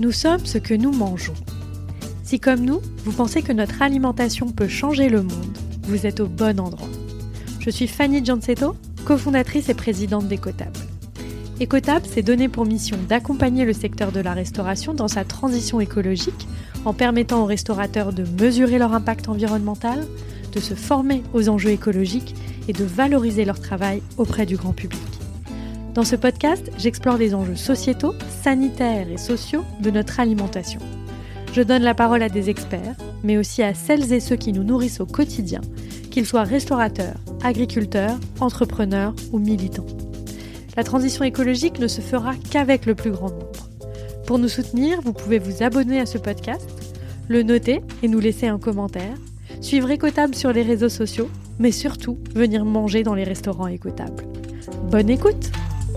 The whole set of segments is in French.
Nous sommes ce que nous mangeons. Si comme nous, vous pensez que notre alimentation peut changer le monde, vous êtes au bon endroit. Je suis Fanny Giancetto, cofondatrice et présidente d'Ecotable. Ecotable s'est donné pour mission d'accompagner le secteur de la restauration dans sa transition écologique en permettant aux restaurateurs de mesurer leur impact environnemental, de se former aux enjeux écologiques et de valoriser leur travail auprès du grand public. Dans ce podcast, j'explore les enjeux sociétaux, sanitaires et sociaux de notre alimentation. Je donne la parole à des experts, mais aussi à celles et ceux qui nous nourrissent au quotidien, qu'ils soient restaurateurs, agriculteurs, entrepreneurs ou militants. La transition écologique ne se fera qu'avec le plus grand nombre. Pour nous soutenir, vous pouvez vous abonner à ce podcast, le noter et nous laisser un commentaire, suivre Ecotable sur les réseaux sociaux, mais surtout venir manger dans les restaurants Ecotable. Bonne écoute!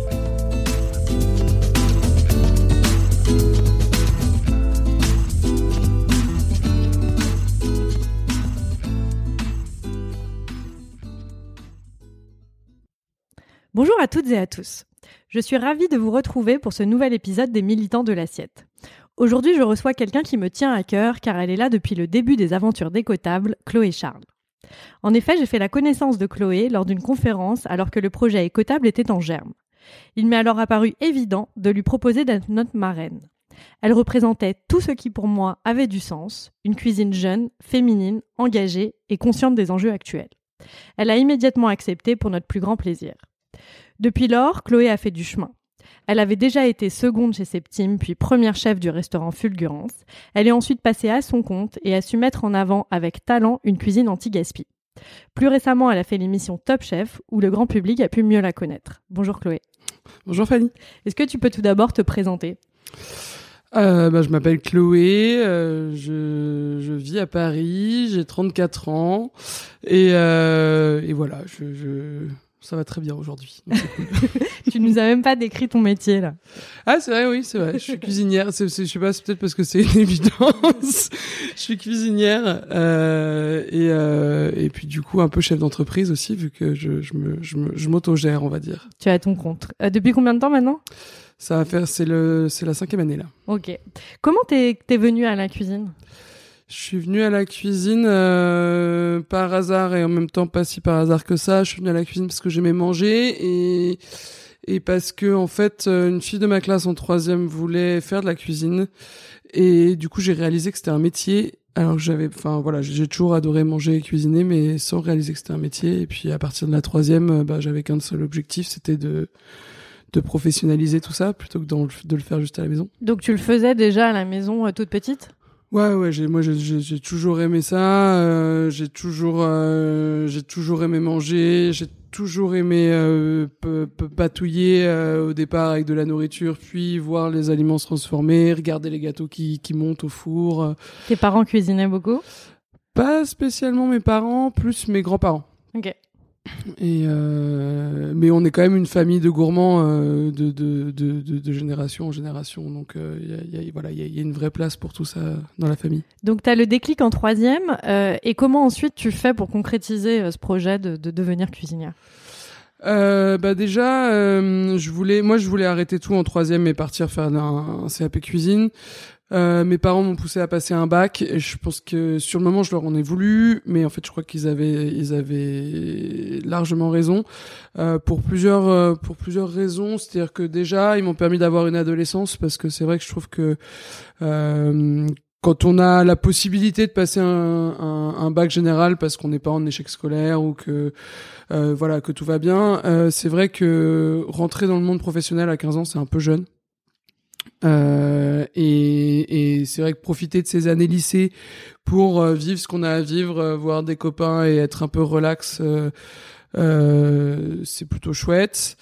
Bonjour à toutes et à tous. Je suis ravie de vous retrouver pour ce nouvel épisode des Militants de l'assiette. Aujourd'hui, je reçois quelqu'un qui me tient à cœur car elle est là depuis le début des aventures d'Ecotable, Chloé Charles. En effet, j'ai fait la connaissance de Chloé lors d'une conférence alors que le projet Ecotable était en germe. Il m'est alors apparu évident de lui proposer d'être notre marraine. Elle représentait tout ce qui pour moi avait du sens, une cuisine jeune, féminine, engagée et consciente des enjeux actuels. Elle a immédiatement accepté pour notre plus grand plaisir. Depuis lors, Chloé a fait du chemin. Elle avait déjà été seconde chez Septime, puis première chef du restaurant Fulgurance. Elle est ensuite passée à son compte et a su mettre en avant avec talent une cuisine anti-gaspi. Plus récemment, elle a fait l'émission Top Chef, où le grand public a pu mieux la connaître. Bonjour Chloé. Bonjour Fanny. Est-ce que tu peux tout d'abord te présenter ? Je m'appelle Chloé, je vis à Paris, j'ai 34 ans et voilà, ça va très bien aujourd'hui. Donc c'est cool. Tu nous as même pas décrit ton métier là. Ah c'est vrai, oui c'est vrai. Je suis cuisinière. Je sais pas, c'est peut-être parce que c'est une évidence. Je suis cuisinière et puis du coup un peu chef d'entreprise aussi vu que je m'autogère on va dire. Tu es à ton compte. Depuis combien de temps maintenant ? Ça va faire c'est la 5e année là. Ok. Comment t'es venue à la cuisine ? Je suis venu à la cuisine par hasard et en même temps pas si par hasard que ça. Je suis venu à la cuisine parce que j'aimais manger et parce que en fait une fille de ma classe en 3e voulait faire de la cuisine et du coup j'ai réalisé que c'était un métier. Alors que j'ai toujours adoré manger et cuisiner mais sans réaliser que c'était un métier. Et puis à partir de la 3e, j'avais qu'un seul objectif, c'était de professionnaliser tout ça plutôt que de le faire juste à la maison. Donc tu le faisais déjà à la maison toute petite ? Ouais, j'ai toujours aimé ça, j'ai toujours aimé manger, j'ai toujours aimé patouiller au départ avec de la nourriture, puis voir les aliments se transformer, regarder les gâteaux qui montent au four. Tes parents cuisinaient beaucoup ? Pas spécialement mes parents, plus mes grands-parents. Ok. Et mais on est quand même une famille de gourmands de génération en génération, donc il y a une vraie place pour tout ça dans la famille. Donc tu as le déclic en 3e et comment ensuite tu fais pour concrétiser ce projet de devenir cuisinière ? Déjà je voulais arrêter tout en 3e et partir faire un CAP cuisine. Mes parents m'ont poussé à passer un bac et je pense que sur le moment je leur en ai voulu, mais en fait je crois qu'ils avaient largement raison pour plusieurs raisons. C'est-à-dire que déjà ils m'ont permis d'avoir une adolescence parce que c'est vrai que je trouve que quand on a la possibilité de passer un bac général parce qu'on n'est pas en échec scolaire ou que que tout va bien, c'est vrai que rentrer dans le monde professionnel à 15 ans c'est un peu jeune. Et c'est vrai que profiter de ces années lycée pour vivre ce qu'on a à vivre, voir des copains et être un peu relax, c'est plutôt chouette.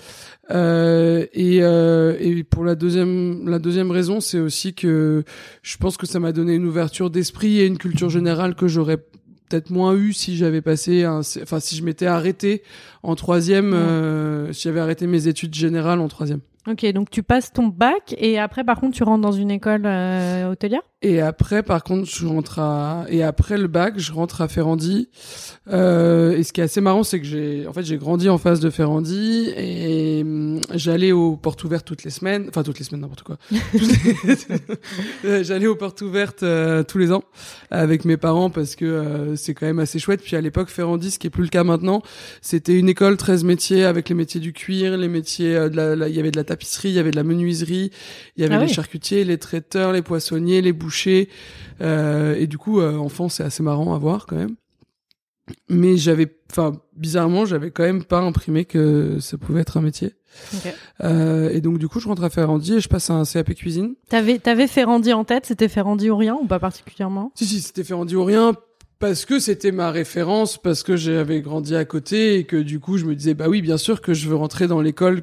Et pour la deuxième raison, c'est aussi que je pense que ça m'a donné une ouverture d'esprit et une culture générale que j'aurais peut-être moins eu si j'avais si je m'étais arrêté en 3e, si j'avais arrêté mes études générales en 3e. Ok, donc tu passes ton bac et après par contre tu rentres dans une école hôtelière ? Et après, par contre, et après le bac, je rentre à Ferrandi. Et ce qui est assez marrant, c'est que j'ai grandi en face de Ferrandi et j'allais aux portes ouvertes toutes les semaines, n'importe quoi. J'allais aux portes ouvertes tous les ans avec mes parents parce que c'est quand même assez chouette. Puis à l'époque, Ferrandi, ce qui est plus le cas maintenant, c'était une école 13 métiers avec les métiers du cuir, les métiers il y avait de la tapisserie, il y avait de la menuiserie, il y avait les charcutiers, les traiteurs, les poissonniers, les bouchers. Et du coup, enfant, c'est assez marrant à voir quand même. Mais bizarrement, j'avais quand même pas imprimé que ça pouvait être un métier. Okay. Et donc du coup, je rentre à Ferrandi et je passe à un CAP cuisine. T'avais Ferrandi en tête? C'était Ferrandi ou rien ou pas particulièrement? Si, c'était Ferrandi ou rien. Parce que c'était ma référence, parce que j'avais grandi à côté et que du coup, je me disais, bah oui, bien sûr que je veux rentrer dans l'école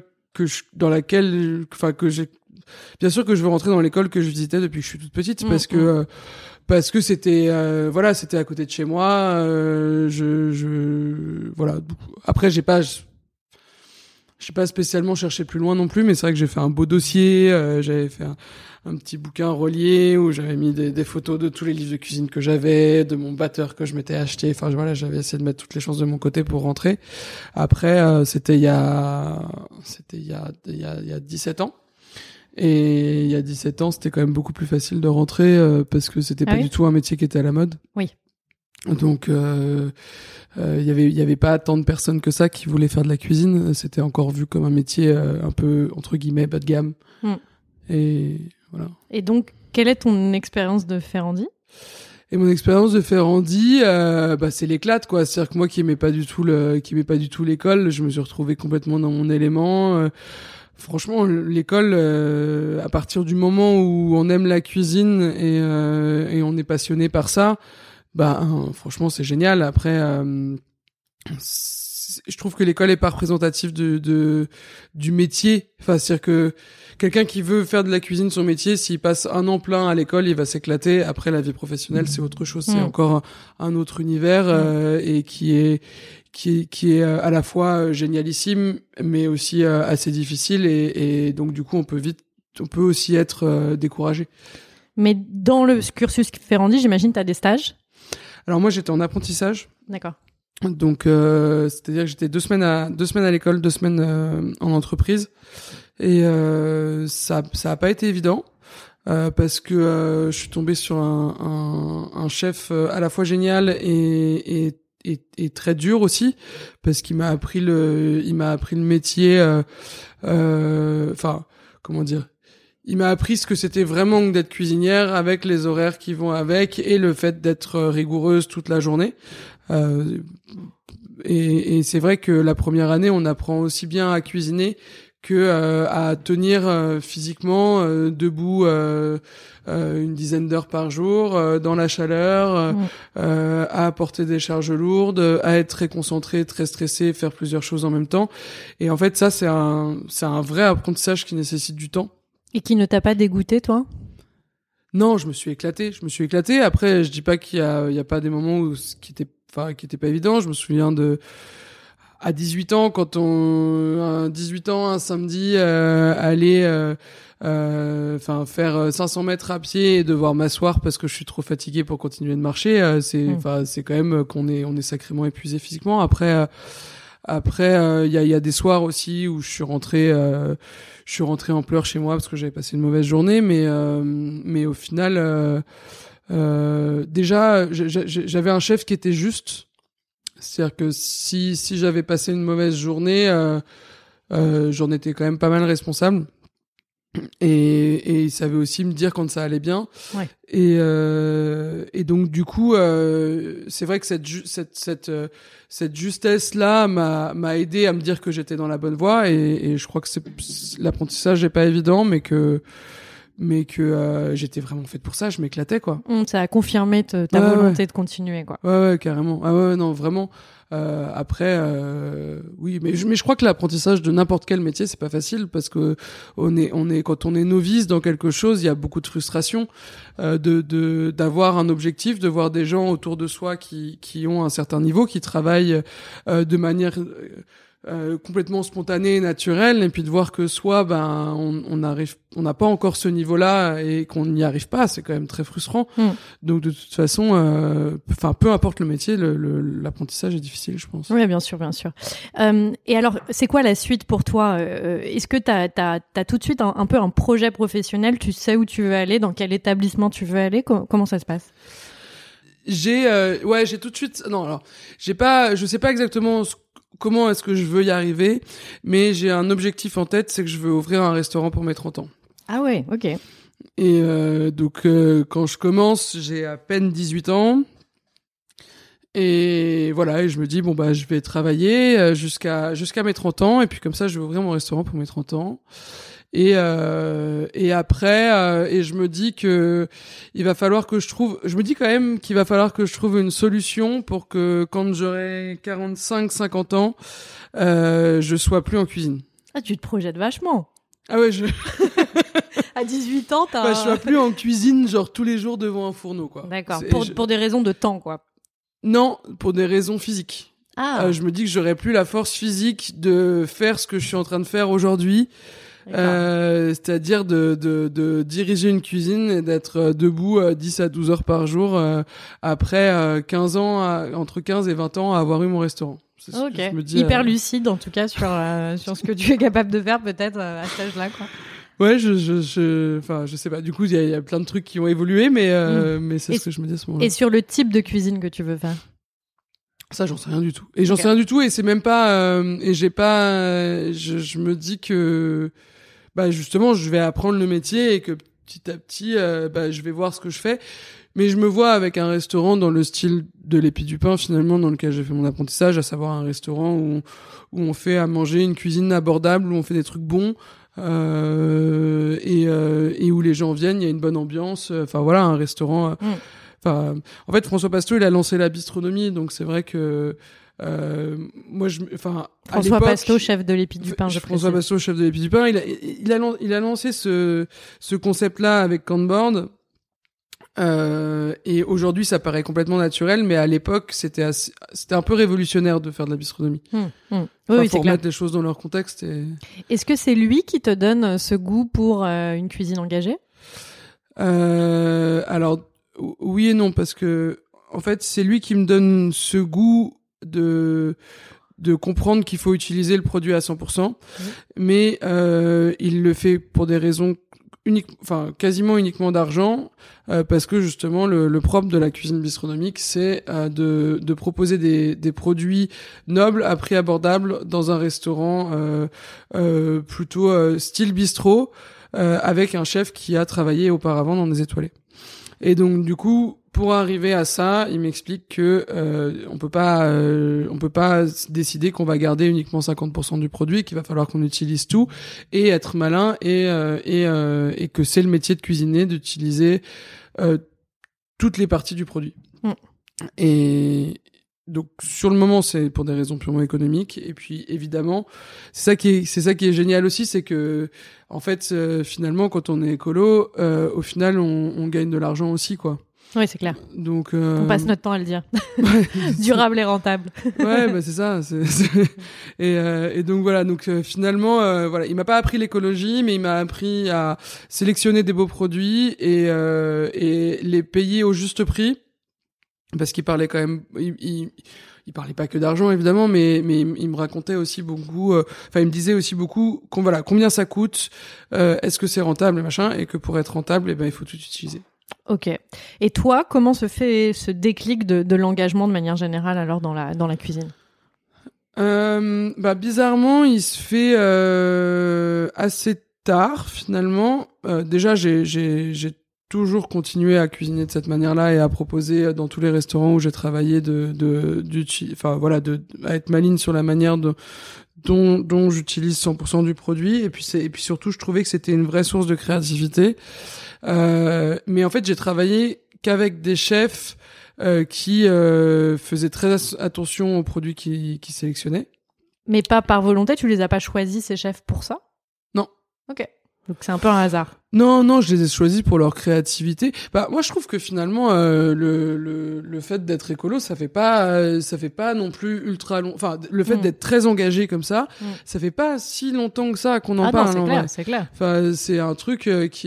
bien sûr que je veux rentrer dans l'école que je visitais depuis que je suis toute petite, parce que c'était c'était à côté de chez moi. Voilà. Après, j'ai pas spécialement cherché plus loin non plus, mais c'est vrai que j'ai fait un beau dossier. J'avais fait un petit bouquin relié où j'avais mis des photos de tous les livres de cuisine que j'avais, de mon batteur que je m'étais acheté. Enfin voilà, j'avais essayé de mettre toutes les chances de mon côté pour rentrer. Après, c'était il y a 17 ans. Et il y a 17 ans, c'était quand même beaucoup plus facile de rentrer parce que c'était pas du tout un métier qui était à la mode. Oui. Donc il y avait pas tant de personnes que ça qui voulaient faire de la cuisine. C'était encore vu comme un métier un peu entre guillemets bas de gamme. Et voilà. Et donc, quelle est ton expérience de Ferrandi? Et mon expérience de Ferrandi, c'est l'éclate, quoi. C'est-à-dire que moi qui aimais pas du tout l'école, je me suis retrouvé complètement dans mon élément. Franchement, l'école, à partir du moment où on aime la cuisine et on est passionné par ça, franchement, c'est génial. Après, je trouve que l'école est pas représentative du métier. Enfin, c'est-à-dire que quelqu'un qui veut faire de la cuisine son métier, s'il passe un an plein à l'école, il va s'éclater. Après, la vie professionnelle, c'est autre chose. C'est encore un autre univers et qui est à la fois génialissime, mais aussi assez difficile. Et donc, du coup, on peut aussi être découragé. Mais dans le cursus Ferrandi, j'imagine, tu as des stages? Alors moi, j'étais en apprentissage. D'accord. Donc, c'est-à-dire que j'étais 2 semaines à l'école, 2 semaines en entreprise. Et ça a pas été évident parce que je suis tombé sur un chef à la fois génial et très dur aussi, parce qu'il m'a appris le métier. Comment dire? Il m'a appris ce que c'était vraiment d'être cuisinière, avec les horaires qui vont avec et le fait d'être rigoureuse toute la journée. Et c'est vrai que la première année, on apprend aussi bien à cuisiner que à tenir physiquement debout une dizaine d'heures par jour dans la chaleur, à porter des charges lourdes, à être très concentré, très stressé, faire plusieurs choses en même temps. Et en fait, ça c'est un vrai apprentissage qui nécessite du temps. Et qui ne t'a pas dégoûté, toi? Non, je me suis éclaté. Après, je dis pas qu'il y a pas des moments qui étaient pas évidents. Je me souviens à 18 ans, un samedi, aller faire 500 mètres à pied et devoir m'asseoir parce que je suis trop fatigué pour continuer de marcher, c'est quand même qu'on est sacrément épuisé physiquement. Après, il y a des soirs aussi où je suis rentré en pleurs chez moi parce que j'avais passé une mauvaise journée, mais au final, déjà, j'avais un chef qui était juste. C'est-à-dire que si j'avais passé une mauvaise journée, j'en étais quand même pas mal responsable. Et il savait aussi me dire quand ça allait bien. Ouais. Et donc du coup, c'est vrai que cette justesse-là m'a aidé à me dire que j'étais dans la bonne voie. Et je crois que l'apprentissage n'est pas évident, mais que j'étais vraiment faite pour ça, je m'éclatais, quoi. Ça a confirmé ta volonté de continuer, quoi. Ouais, carrément. Ah ouais, non, vraiment. Après, oui, mais je crois que l'apprentissage de n'importe quel métier, c'est pas facile parce que quand on est novice dans quelque chose, il y a beaucoup de frustration d'avoir un objectif, de voir des gens autour de soi qui ont un certain niveau, qui travaillent de manière complètement spontané, naturel, et puis de voir que soit on n'a pas encore ce niveau-là et qu'on n'y arrive pas, c'est quand même très frustrant. Donc de toute façon, peu importe le métier, l'apprentissage est difficile, je pense. Oui, bien sûr. Et alors, c'est quoi la suite pour toi? Est-ce que t'as tout de suite un peu un projet professionnel? Tu sais où tu veux aller, dans quel établissement tu veux aller? Comment ça se passe? J'ai tout de suite. Non, alors je sais pas exactement comment est-ce que je veux y arriver, mais j'ai un objectif en tête, c'est que je veux ouvrir un restaurant pour mes 30 ans. Ah ouais, ok. Et donc quand je commence, j'ai à peine 18 ans. Et voilà, et je me dis je vais travailler jusqu'à mes 30 ans, et puis comme ça je vais ouvrir mon restaurant pour mes 30 ans. Et après et je me dis que il va falloir que je me dis quand même qu'il va falloir que je trouve une solution pour que quand j'aurai 45-50 ans, je sois plus en cuisine. Ah, tu te projettes vachement. Ah ouais, à 18 ans, je sois plus en cuisine genre tous les jours devant un fourneau, quoi. D'accord. Pour des raisons de temps, quoi. Non, pour des raisons physiques. Ah. Je me dis que j'aurai plus la force physique de faire ce que je suis en train de faire aujourd'hui. C'est-à-dire de diriger une cuisine et d'être debout 10 à 12 heures par jour après 15 ans, entre 15 et 20 ans à avoir eu mon restaurant. C'est ok. Je me dis, hyper lucide en tout cas sur ce que tu es capable de faire peut-être à cet âge-là, quoi. Ouais, je sais pas. Du coup, il y a plein de trucs qui ont évolué, mais c'est ce que je me dis à ce moment-là. Et sur le type de cuisine que tu veux faire? Ça, j'en sais rien du tout. Et j'en sais rien du tout, et c'est même pas, et j'ai pas, je me dis que, justement, je vais apprendre le métier et que petit à petit, je vais voir ce que je fais. Mais je me vois avec un restaurant dans le style de l'Épi du Pain, finalement, dans lequel j'ai fait mon apprentissage, à savoir un restaurant où on fait à manger une cuisine abordable, où on fait des trucs bons, et où les gens viennent, il y a une bonne ambiance. Enfin voilà, un restaurant. En fait, François Pasteau, il a lancé la bistronomie, donc c'est vrai que François Pasteau, chef de l'Épi du Pain. François Pasteau, chef de l'Épi du Pain, il a lancé ce concept-là avec Canboard. Et aujourd'hui, ça paraît complètement naturel, mais à l'époque, c'était un peu révolutionnaire de faire de la bistronomie. Oui, faut remettre les choses dans leur contexte. Est-ce que c'est lui qui te donne ce goût pour une cuisine engagée? Alors, oui et non, parce que en fait, c'est lui qui me donne ce goût de comprendre qu'il faut utiliser le produit à 100%, mais il le fait pour des raisons quasiment uniquement d'argent, parce que justement le propre de la cuisine bistronomique, c'est de proposer des produits nobles à prix abordable dans un restaurant plutôt style bistrot, avec un chef qui a travaillé auparavant dans des étoilés. Et donc du coup, pour arriver à ça, il m'explique que on peut pas décider qu'on va garder uniquement 50% du produit, qu'il va falloir qu'on utilise tout et être malin, et que c'est le métier de cuisinier d'utiliser toutes les parties du produit. Et donc sur le moment, c'est pour des raisons purement économiques, et puis évidemment, c'est ça qui est génial aussi, c'est que en fait finalement, quand on est écolo, au final on gagne de l'argent aussi, quoi. Oui, c'est clair. Donc, on passe notre temps à le dire. Durable et rentable. Ouais, c'est ça. Et donc voilà. Donc finalement, voilà, il m'a pas appris l'écologie, mais il m'a appris à sélectionner des beaux produits et les payer au juste prix, parce qu'il parlait quand même. Il parlait pas que d'argent, évidemment, mais il me racontait aussi beaucoup. Il me disait aussi beaucoup combien ça coûte, est-ce que c'est rentable, et machin, et que pour être rentable, il faut tout utiliser. Ok. Et toi, comment se fait ce déclic de l'engagement de manière générale alors dans la cuisine? Bizarrement, il se fait assez tard finalement. Déjà, j'ai toujours continué à cuisiner de cette manière-là et à proposer dans tous les restaurants où j'ai travaillé à être maligne sur la manière dont j'utilise 100% du produit, et puis surtout je trouvais que c'était une vraie source de créativité. Mais en fait, j'ai travaillé qu'avec des chefs qui faisaient très attention aux produits qu'ils sélectionnaient. Mais pas par volonté, tu les as pas choisis, ces chefs, pour ça? Non. Ok. Donc c'est un peu un hasard. Non, je les ai choisis pour leur créativité. Bah, moi, je trouve que finalement, le fait d'être écolo, ça fait pas non plus ultra long. Enfin, le fait d'être très engagé comme ça, ça fait pas si longtemps que ça qu'on en parle. Non, c'est clair. Enfin, c'est un truc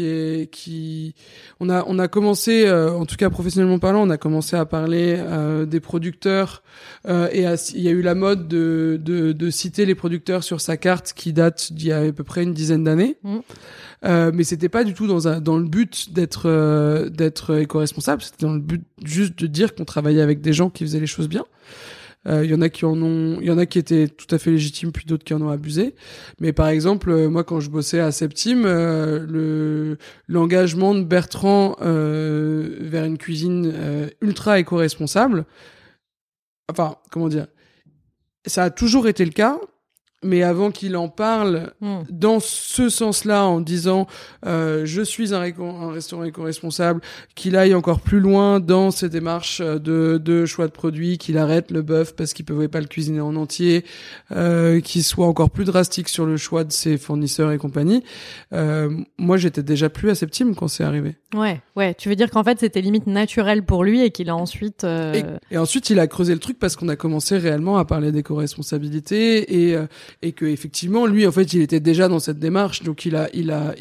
on a commencé, en tout cas professionnellement parlant, on a commencé à parler des producteurs et il y a eu la mode de citer les producteurs sur sa carte qui date d'il y a à peu près une dizaine d'années. Mais c'était pas du tout dans le but d'être éco-responsable, c'était dans le but juste de dire qu'on travaillait avec des gens qui faisaient les choses bien. Il y en a qui étaient tout à fait légitimes, puis d'autres qui en ont abusé. Mais par exemple, moi quand je bossais à Septime, l'engagement de Bertrand vers une cuisine ultra éco-responsable, enfin, comment dire, ça a toujours été le cas. Mais avant qu'il en parle dans ce sens-là, en disant je suis un restaurant éco-responsable, qu'il aille encore plus loin dans ses démarches de choix de produits, qu'il arrête le bœuf parce qu'il pouvait pas le cuisiner en entier, qu'il soit encore plus drastique sur le choix de ses fournisseurs et compagnie. Moi, j'étais déjà plus à Septime quand c'est arrivé. Ouais. Tu veux dire qu'en fait, c'était limite naturel pour lui et qu'il a ensuite... Et ensuite, il a creusé le truc parce qu'on a commencé réellement à parler d'éco-responsabilité et que effectivement, lui, en fait, il était déjà dans cette démarche, donc il a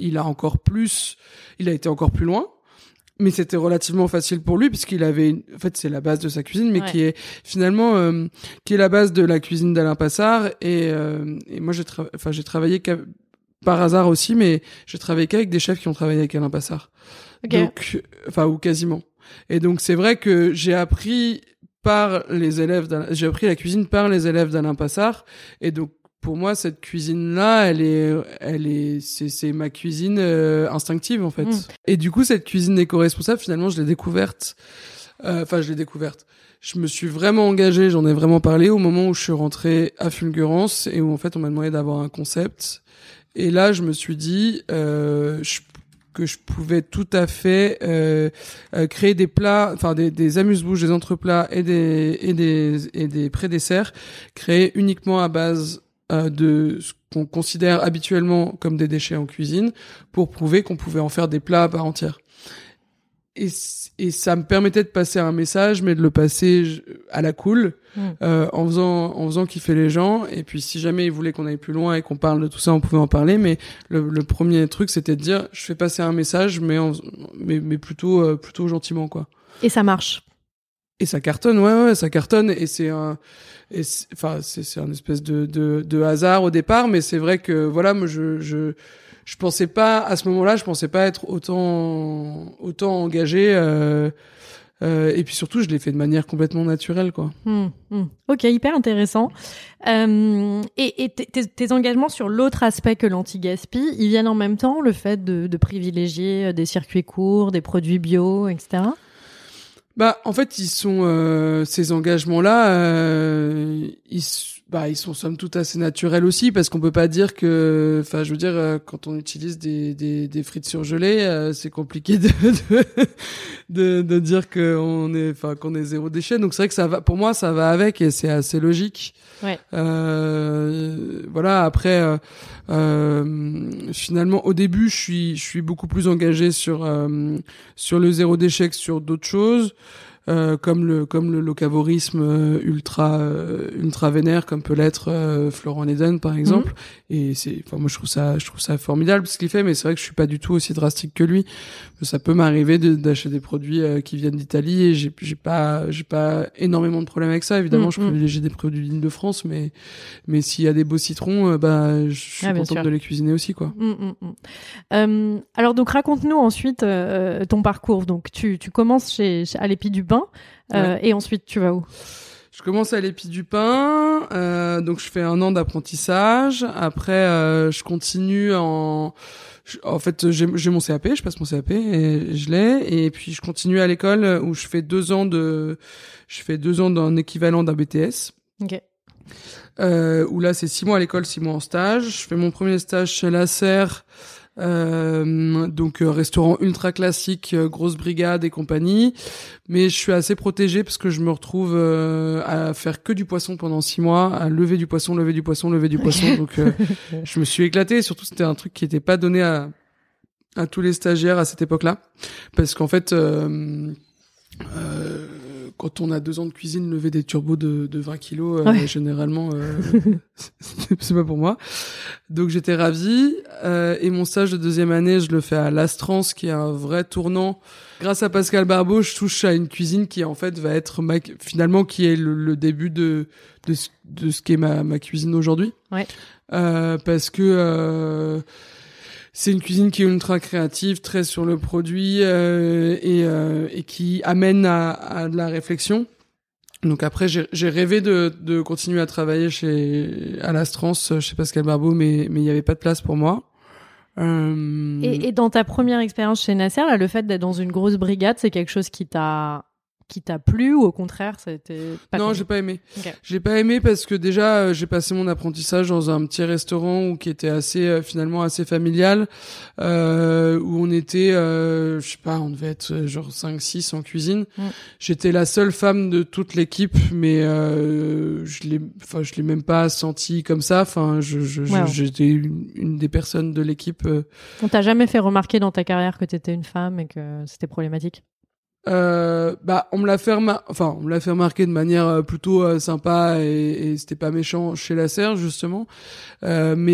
été encore plus loin. Mais c'était relativement facile pour lui puisqu'il avait, en fait, c'est la base de sa cuisine, mais qui est finalement, qui est la base de la cuisine d'Alain Passard. Et moi, j'ai travaillé par hasard aussi, mais j'ai travaillé qu'avec des chefs qui ont travaillé avec Alain Passard. Okay. Donc, ou quasiment. Et donc, c'est vrai que j'ai appris la cuisine par les élèves d'Alain Passard. Et donc, pour moi, cette cuisine-là, c'est ma cuisine instinctive, en fait. Et du coup, cette cuisine éco-responsable, finalement, je l'ai découverte. Je me suis vraiment engagé, j'en ai vraiment parlé au moment où je suis rentré à Fulgurance et où, en fait, on m'a demandé d'avoir un concept. Et là, je me suis dit que je pouvais tout à fait créer des plats, enfin des amuse-bouches, des entreplats et des pré-desserts créés uniquement à base de ce qu'on considère habituellement comme des déchets en cuisine pour prouver qu'on pouvait en faire des plats à part entière. Et ça me permettait de passer un message, mais de le passer à la cool, en faisant kiffer les gens. Et puis, si jamais ils voulaient qu'on aille plus loin et qu'on parle de tout ça, on pouvait en parler. Mais le premier truc, c'était de dire, je fais passer un message, mais plutôt gentiment, quoi. Et ça marche. Et ça cartonne, ouais, ça cartonne. Et c'est un espèce de hasard au départ, mais c'est vrai que, voilà, moi, je pensais pas, à ce moment-là, être autant engagé, et puis surtout, je l'ai fait de manière complètement naturelle, quoi. Ok, hyper intéressant. Et tes engagements sur l'autre aspect que l'anti-gaspi, ils viennent en même temps, le fait de privilégier des circuits courts, des produits bio, etc.? Bah, en fait, ces engagements-là, ils sont somme toute assez naturels aussi, parce qu'on peut pas dire que, enfin, je veux dire, quand on utilise des frites surgelées, c'est compliqué de dire qu'on est zéro déchet. Donc c'est vrai que ça va, pour moi, ça va avec et c'est assez logique. Ouais. Voilà. Après, finalement, au début, je suis beaucoup plus engagé sur le zéro déchet que sur d'autres choses. Comme le locavorisme ultra vénère, comme peut l'être Florent Leden par exemple. Et moi je trouve ça formidable ce qu'il fait, mais c'est vrai que je suis pas du tout aussi drastique que lui. Ça peut m'arriver d'acheter des produits qui viennent d'Italie et j'ai pas énormément de problèmes avec ça. Évidemment, je privilégie des produits d'Île-de-France, mais s'il y a des beaux citrons, je suis contente de les cuisiner aussi, quoi. Alors donc raconte-nous ensuite ton parcours. Donc tu commences à l'Épi du Pain. Et ensuite, tu vas où? Je commence à l'Épi du Pain, donc je fais 1 an d'apprentissage. Après, je continue en fait, j'ai mon CAP, je passe mon CAP et je l'ai. Et puis je continue à l'école où je fais 2 ans d'un équivalent d'un BTS. Ok. Où là c'est 6 mois à l'école, 6 mois en stage. Je fais mon premier stage chez Lasser. Donc restaurant ultra classique, grosse brigade et compagnie, mais je suis assez protégé parce que je me retrouve à faire que du poisson pendant 6 mois, à lever du poisson. Donc je me suis éclaté. Surtout c'était un truc qui était pas donné à tous les stagiaires à cette époque-là, parce qu'en fait, quand on a 2 ans de cuisine, lever des turbos de 20 kilos, généralement, c'est pas pour moi. Donc j'étais ravie. Et mon stage de 2e année, je le fais à l'Astrance, qui est un vrai tournant. Grâce à Pascal Barbeau, je touche à une cuisine qui en fait va être finalement qui est le début de ce qu'est ma cuisine aujourd'hui. Ouais. Parce que c'est une cuisine qui est ultra créative, très sur le produit et qui amène à de la réflexion. Donc après, j'ai rêvé de continuer à travailler à l'Astrance chez Pascal Barbeau, mais il y avait pas de place pour moi. Et dans ta première expérience chez Nasser, là, le fait d'être dans une grosse brigade, c'est quelque chose qui t'a plu ou au contraire, c'était pas Non, ton... j'ai pas aimé. Okay. J'ai pas aimé parce que déjà j'ai passé mon apprentissage dans un petit restaurant qui était assez finalement assez familial où on était je sais pas, on devait être genre 5-6 en cuisine. J'étais la seule femme de toute l'équipe mais je l'ai même pas senti comme ça. Enfin j'étais une des personnes de l'équipe. On t'a jamais fait remarquer dans ta carrière que t'étais une femme et que c'était problématique? On me l'a fait remarquer de manière plutôt sympa et c'était pas méchant chez la Serre justement, où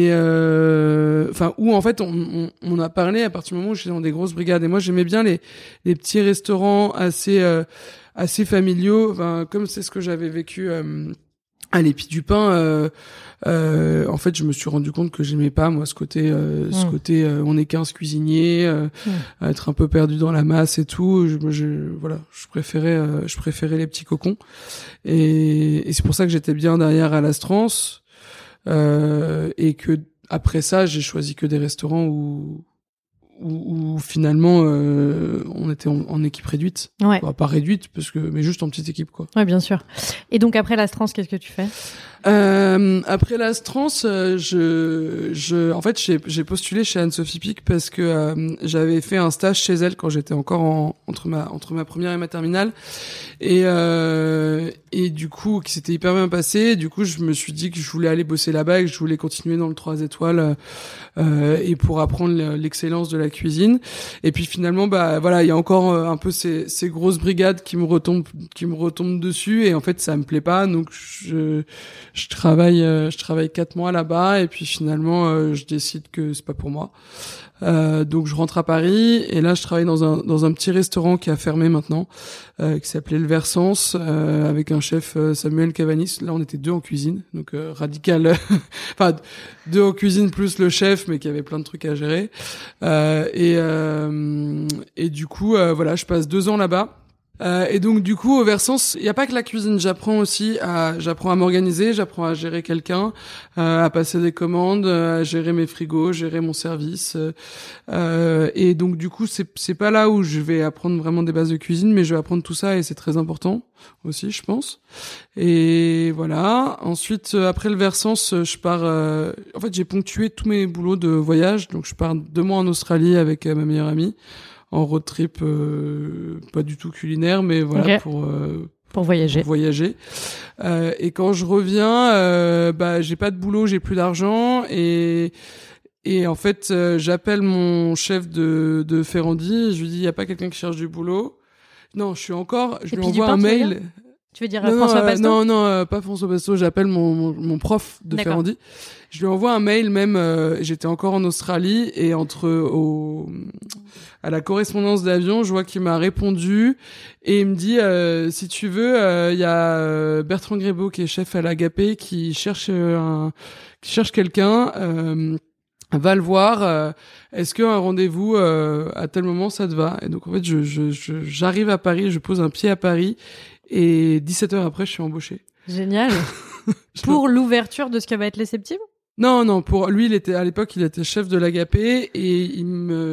en fait on a parlé à partir du moment où j'étais dans des grosses brigades et moi j'aimais bien les petits restaurants assez familiaux, comme c'est ce que j'avais vécu à l'Épi du Pain. En fait, je me suis rendu compte que j'aimais pas moi ce côté on est 15 cuisiniers, être un peu perdu dans la masse et tout. Je préférais les petits cocons et c'est pour ça que j'étais bien derrière à l'Astrance et que après ça, j'ai choisi que des restaurants où finalement on était en équipe réduite. Ouais. Bah, pas réduite mais juste en petite équipe quoi. Ouais, bien sûr. Et donc après l'Astrance, qu'est-ce que tu fais? Après l'Astrance, en fait j'ai postulé chez Anne-Sophie Pic parce que j'avais fait un stage chez elle quand j'étais encore entre ma première et ma terminale et du coup qui s'était hyper bien passé. Du coup je me suis dit que je voulais aller bosser là-bas et que je voulais continuer dans le 3 étoiles et pour apprendre l'excellence de la cuisine. Et puis finalement il y a encore un peu ces grosses brigades qui me retombent dessus et en fait ça me plaît pas, donc je travaille 4 mois là-bas et puis finalement je décide que c'est pas pour moi. Donc je rentre à Paris et là je travaille dans un petit restaurant qui a fermé maintenant, qui s'appelait Le Versance, avec un chef Samuel Cavanis. Là on était 2 en cuisine, donc radical. Enfin 2 en cuisine plus le chef, mais qui avait plein de trucs à gérer. Et du coup je passe 2 ans là-bas. Et donc du coup au Versance, il y a pas que la cuisine, j'apprends à m'organiser, j'apprends à gérer quelqu'un, à passer des commandes, à gérer mes frigos, gérer mon service. Et donc du coup c'est pas là où je vais apprendre vraiment des bases de cuisine, mais je vais apprendre tout ça et c'est très important aussi, je pense. Et voilà. Ensuite après le Versance, je pars. En fait j'ai ponctué tous mes boulots de voyage, donc je pars 2 mois en Australie avec ma meilleure amie. En road trip, pas du tout culinaire, mais voilà, okay. Pour voyager. Et quand je reviens, j'ai pas de boulot, j'ai plus d'argent et en fait, j'appelle mon chef de Ferrandi, je lui dis il y a pas quelqu'un qui cherche du boulot. Non, je lui envoie un mail. Tu veux dire François Pasto? Non, pas François Pasto, j'appelle mon prof de Ferrandi. Je lui envoie un mail même, j'étais encore en Australie et à la correspondance d'avion, je vois qu'il m'a répondu et il me dit si tu veux, il y a Bertrand Grébeau qui est chef à l'Agapé qui cherche quelqu'un, va le voir, est-ce qu'un rendez-vous à tel moment ça te va? Et donc en fait j'arrive à Paris, je pose un pied à Paris et 17 heures après je suis embauché. Génial. Pour l'ouverture de ce que va être les Septimes? Non, pour lui, à l'époque, il était chef de l'Agapé et il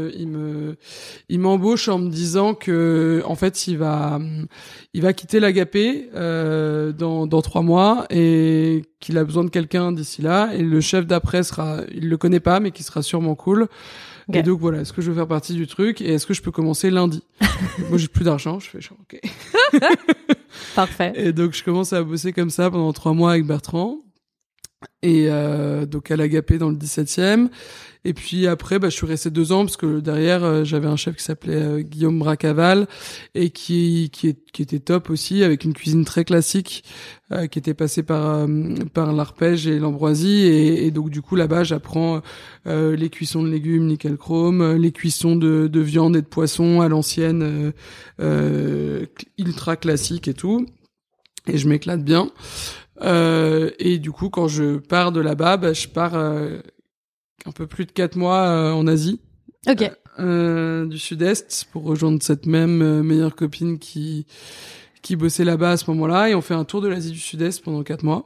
m'embauche en me disant que, en fait, il va quitter l'Agapé, dans 3 mois et qu'il a besoin de quelqu'un d'ici là et le chef d'après il le connaît pas, mais qui sera sûrement cool. Okay. Et donc voilà, est-ce que je veux faire partie du truc et est-ce que je peux commencer lundi? Moi, j'ai plus d'argent, je fais genre, ok. Parfait. Et donc, je commence à bosser comme ça pendant 3 mois avec Bertrand. Et donc à l'Agapé dans le 17e. Et puis après, je suis resté 2 ans parce que derrière, j'avais un chef qui s'appelait Guillaume Bracaval et qui était top aussi, avec une cuisine très classique, qui était passée par l'arpège et l'ambroisie. Et donc du coup là-bas, j'apprends les cuissons de légumes nickel chrome, les cuissons de viande et de poisson à l'ancienne, ultra classique et tout. Et je m'éclate bien. Et du coup, quand je pars de là-bas, je pars un peu plus de 4 mois en Asie, Ok. Du Sud-Est, pour rejoindre cette même meilleure copine qui bossait là-bas à ce moment-là, et on fait un tour de l'Asie du Sud-Est pendant 4 mois.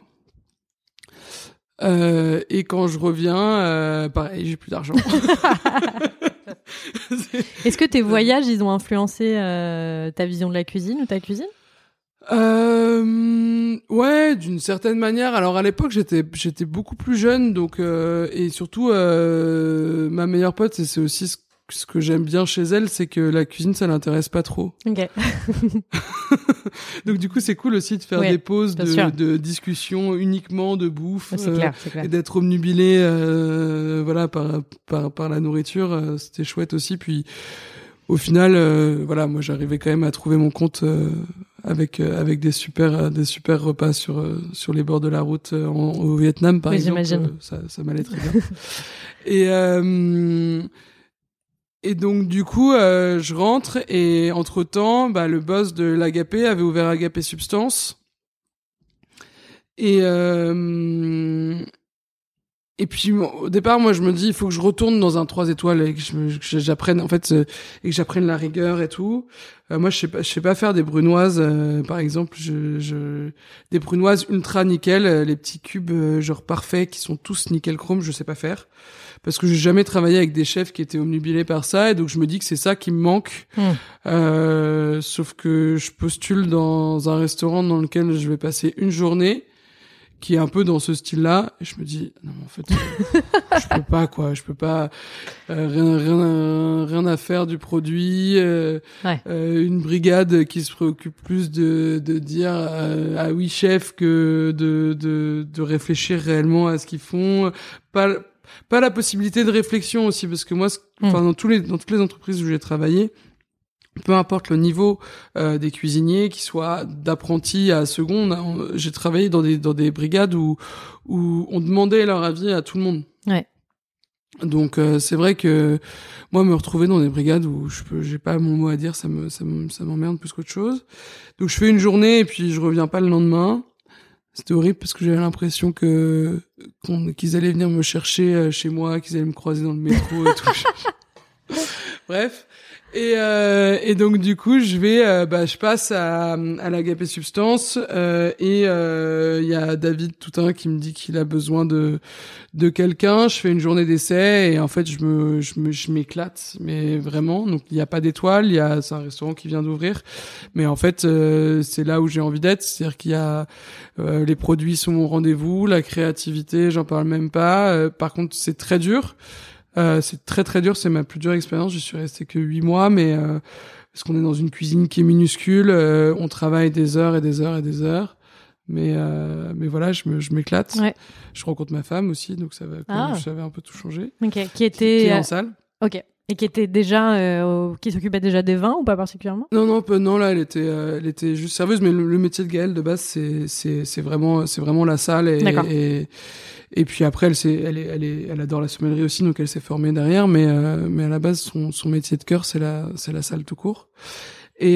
Et quand je reviens, pareil, j'ai plus d'argent. Est-ce que tes voyages, ils ont influencé ta vision de la cuisine ou ta cuisine? Ouais, d'une certaine manière. Alors à l'époque, j'étais beaucoup plus jeune, donc et surtout ma meilleure pote, et c'est aussi ce que j'aime bien chez elle, c'est que la cuisine, ça l'intéresse pas trop. Ok. Donc du coup, c'est cool aussi de faire des pauses de discussion uniquement de bouffe, c'est clair, c'est clair. et d'être obnubilé, voilà, par la nourriture. C'était chouette aussi. Puis au final, voilà, moi j'arrivais quand même à trouver mon compte avec des super repas sur les bords de la route au Vietnam par exemple. Ça m'allait très bien. Et donc du coup je rentre, et entre-temps le boss de l'Agapé avait ouvert Agapé Substance, et puis au départ, moi je me dis il faut que je retourne dans un 3 étoiles et que j'apprenne en fait, et que j'apprenne la rigueur et tout. Moi je sais pas faire des brunoises, par exemple, des brunoises ultra nickel, les petits cubes genre parfaits qui sont tous nickel chrome, je sais pas faire parce que j'ai jamais travaillé avec des chefs qui étaient obnubilés par ça, et donc je me dis que c'est ça qui me manque. Sauf que je postule dans un restaurant dans lequel je vais passer une journée qui est un peu dans ce style-là, et je me dis non, en fait je peux pas rien à faire du produit, une brigade qui se préoccupe plus de dire ah oui chef que de réfléchir réellement à ce qu'ils font, pas la possibilité de réflexion aussi, parce que moi dans toutes les entreprises où j'ai travaillé, peu importe le niveau des cuisiniers, qui soient d'apprentis à second, j'ai travaillé dans des brigades où on demandait leur avis à tout le monde. Ouais. Donc c'est vrai que moi me retrouver dans des brigades où j'ai pas mon mot à dire, ça m'emmerde plus qu'autre chose. Donc je fais une journée et puis je reviens pas le lendemain. C'était horrible parce que j'avais l'impression qu'ils allaient venir me chercher chez moi, qu'ils allaient me croiser dans le métro et tout. Bref. Et donc du coup je passe à l'Agapé Substance, et il y a David Toutain qui me dit qu'il a besoin de quelqu'un. Je fais une journée d'essai et en fait je m'éclate, mais vraiment. Donc il y a pas d'étoiles, c'est un restaurant qui vient d'ouvrir, mais en fait c'est là où j'ai envie d'être, c'est-à-dire qu'il y a les produits sont au rendez-vous, la créativité j'en parle même pas. Par contre c'est très dur. C'est très très dur, c'est ma plus dure expérience. Je suis resté que 8 mois, mais parce qu'on est dans une cuisine qui est minuscule, on travaille des heures et des heures et des heures, mais voilà, je m'éclate. Ouais. Je rencontre ma femme aussi, donc ça avait un peu tout changé. Okay. Qui est en salle. Ok. Et qui était déjà qui s'occupait déjà des vins ou pas particulièrement? Non, là elle était juste serveuse, mais le métier de Gaëlle de base c'est vraiment la salle, et puis après elle adore la sommellerie aussi, donc elle s'est formée derrière, mais à la base son métier de cœur c'est la salle tout court. Et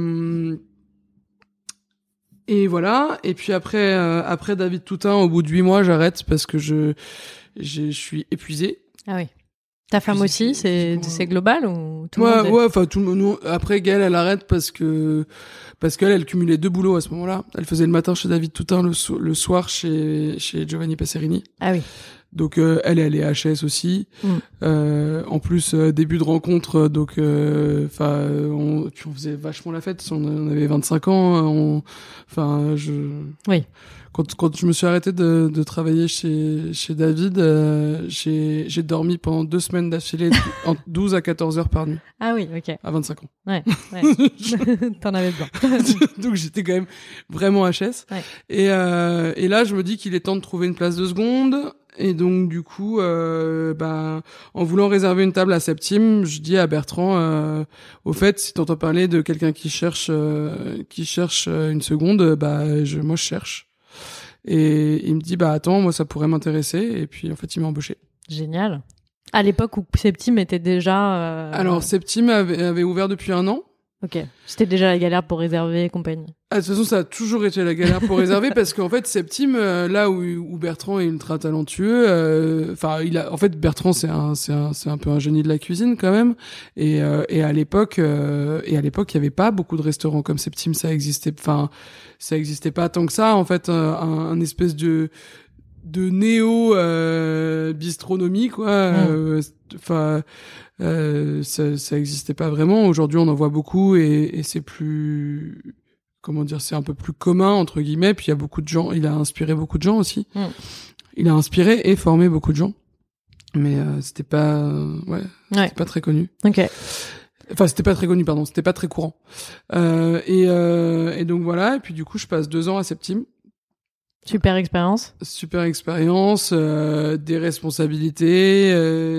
voilà, et puis après David Toutain, au bout de 8 mois j'arrête parce que je suis épuisé. Ah oui. Ta femme aussi, c'est global ou tout le monde? Ouais, enfin tout le monde. Après Gaëlle, elle arrête parce qu'elle cumulait 2 boulots à ce moment-là. Elle faisait le matin chez David Toutain, le soir chez Giovanni Passerini. Ah oui. Donc elle est HS aussi. En plus début de rencontre, donc on faisait vachement la fête. On avait 25 ans. Oui. quand je me suis arrêté de travailler chez David, j'ai dormi pendant 2 semaines d'affilée en 12 à 14 heures par nuit. Ah oui, ok. À 25 ans. Ouais. T'en avais besoin. Donc j'étais quand même vraiment HS. Ouais. Et là, je me dis qu'il est temps de trouver une place de seconde. Et donc du coup, en voulant réserver une table à Septime, je dis à Bertrand, au fait, si t'entends parler de quelqu'un qui cherche une seconde, moi je cherche. Et il me dit attends, moi ça pourrait m'intéresser. Et puis en fait, il m'a embauché. Génial. À l'époque où Septime était déjà. Alors Septime avait ouvert depuis 1 an. Ok. C'était déjà la galère pour réserver et compagnie. De toute façon, ça a toujours été la galère pour réserver parce qu'en fait, Septime, là où Bertrand est ultra talentueux, Bertrand, c'est un peu un génie de la cuisine quand même. Et à l'époque, il y avait pas beaucoup de restaurants comme Septime. Ça existait pas tant que ça. En fait, un espèce de néo bistronomie quoi. Ça existait pas vraiment. Aujourd'hui, on en voit beaucoup et c'est plus, comment dire, c'est un peu plus commun entre guillemets. Puis il y a beaucoup de gens. Il a inspiré beaucoup de gens aussi. Il a inspiré et formé beaucoup de gens. Mais c'était pas, c'était pas très connu. Ok. Enfin, c'était pas très connu, pardon. C'était pas très courant. Et donc voilà. Et puis du coup, je passe 2 ans à Septime. Super expérience. Super expérience, des responsabilités,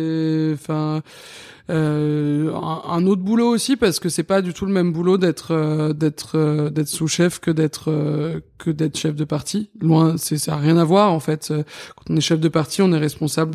un autre boulot aussi parce que c'est pas du tout le même boulot d'être sous-chef que d'être chef de partie. Loin, ça a rien à voir en fait. Quand on est chef de partie, on est responsable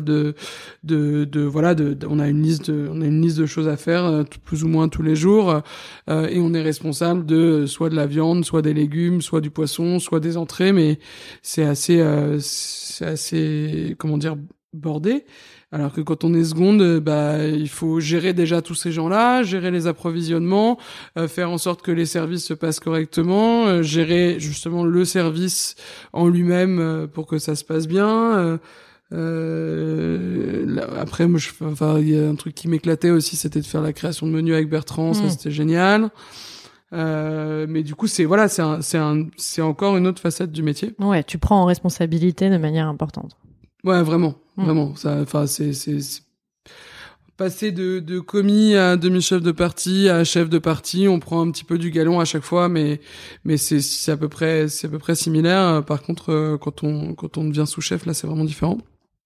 on a une liste de choses à faire plus ou moins tous les jours et on est responsable de soit de la viande, soit des légumes, soit du poisson, soit des entrées, mais c'est assez comment dire, bordé. Alors que quand on est seconde, il faut gérer déjà tous ces gens-là, gérer les approvisionnements, faire en sorte que les services se passent correctement, gérer justement le service en lui-même pour que ça se passe bien. Après, moi, il y a un truc qui m'éclatait aussi, c'était de faire la création de menus avec Bertrand, ça c'était génial. Mais du coup, c'est encore une autre facette du métier. Ouais, tu prends en responsabilité de manière importante. Ouais, vraiment. C'est passer de commis à demi-chef de partie à chef de partie, on prend un petit peu du galon à chaque fois, mais c'est à peu près similaire. Par contre, quand on devient sous-chef, là, c'est vraiment différent.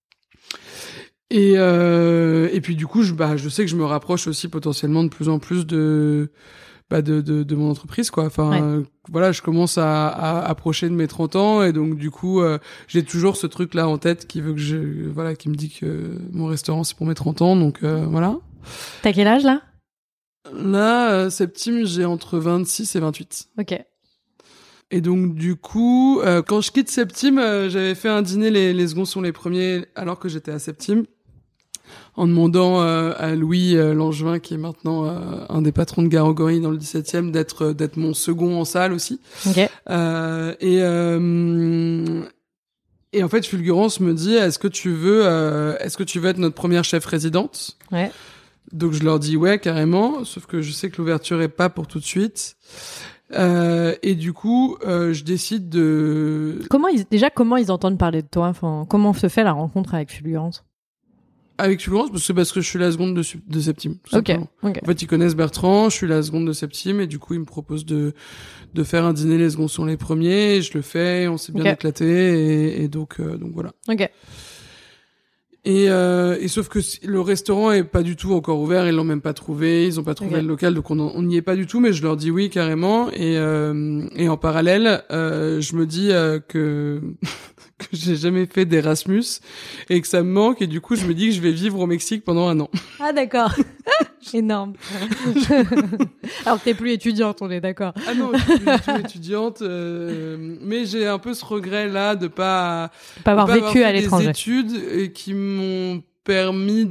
Et puis du coup, je sais que je me rapproche aussi potentiellement de plus en plus de mon entreprise quoi. Voilà, je commence à approcher de mes 30 ans et donc du coup j'ai toujours ce truc là en tête qui veut que qui me dit que mon restaurant c'est pour mes 30 ans, donc voilà. T'as quel âge là? Là, Septime, j'ai entre 26 et 28. Ok. Et donc du coup, quand je quitte Septime, j'avais fait un dîner les seconds sont les premiers alors que j'étais à Septime, en demandant à Louis Langevin, qui est maintenant un des patrons de Garogori dans le 17e, d'être mon second en salle aussi. Okay. Et en fait, Fulgurance me dit, est-ce que tu veux être notre première chef résidente? Ouais. Donc je leur dis ouais, carrément, sauf que je sais que l'ouverture est pas pour tout de suite. Et du coup, je décide de... Comment ils entendent parler de toi? Enfin, comment se fait la rencontre avec Fulgurance? Avec Fulgurance, parce que je suis la seconde de Septime. Okay. En fait, ils connaissent Bertrand, je suis la seconde de Septime, et du coup, ils me proposent de faire un dîner, les seconds sont les premiers, et je le fais, on s'est bien éclaté, et donc voilà. Ok. Et sauf que le restaurant est pas du tout encore ouvert, ils l'ont même pas trouvé, ils ont pas trouvé le local, donc on n'y est pas du tout, mais je leur dis oui carrément, et en parallèle, je me dis que j'ai jamais fait d'Erasmus et que ça me manque, et du coup je me dis que je vais vivre au Mexique pendant 1 an. Ah d'accord. Énorme. Alors que t'es plus étudiante, on est d'accord. Ah non, je suis plus du tout étudiante, mais j'ai un peu ce regret là de pas avoir vécu à l'étranger. Des études qui m'ont permis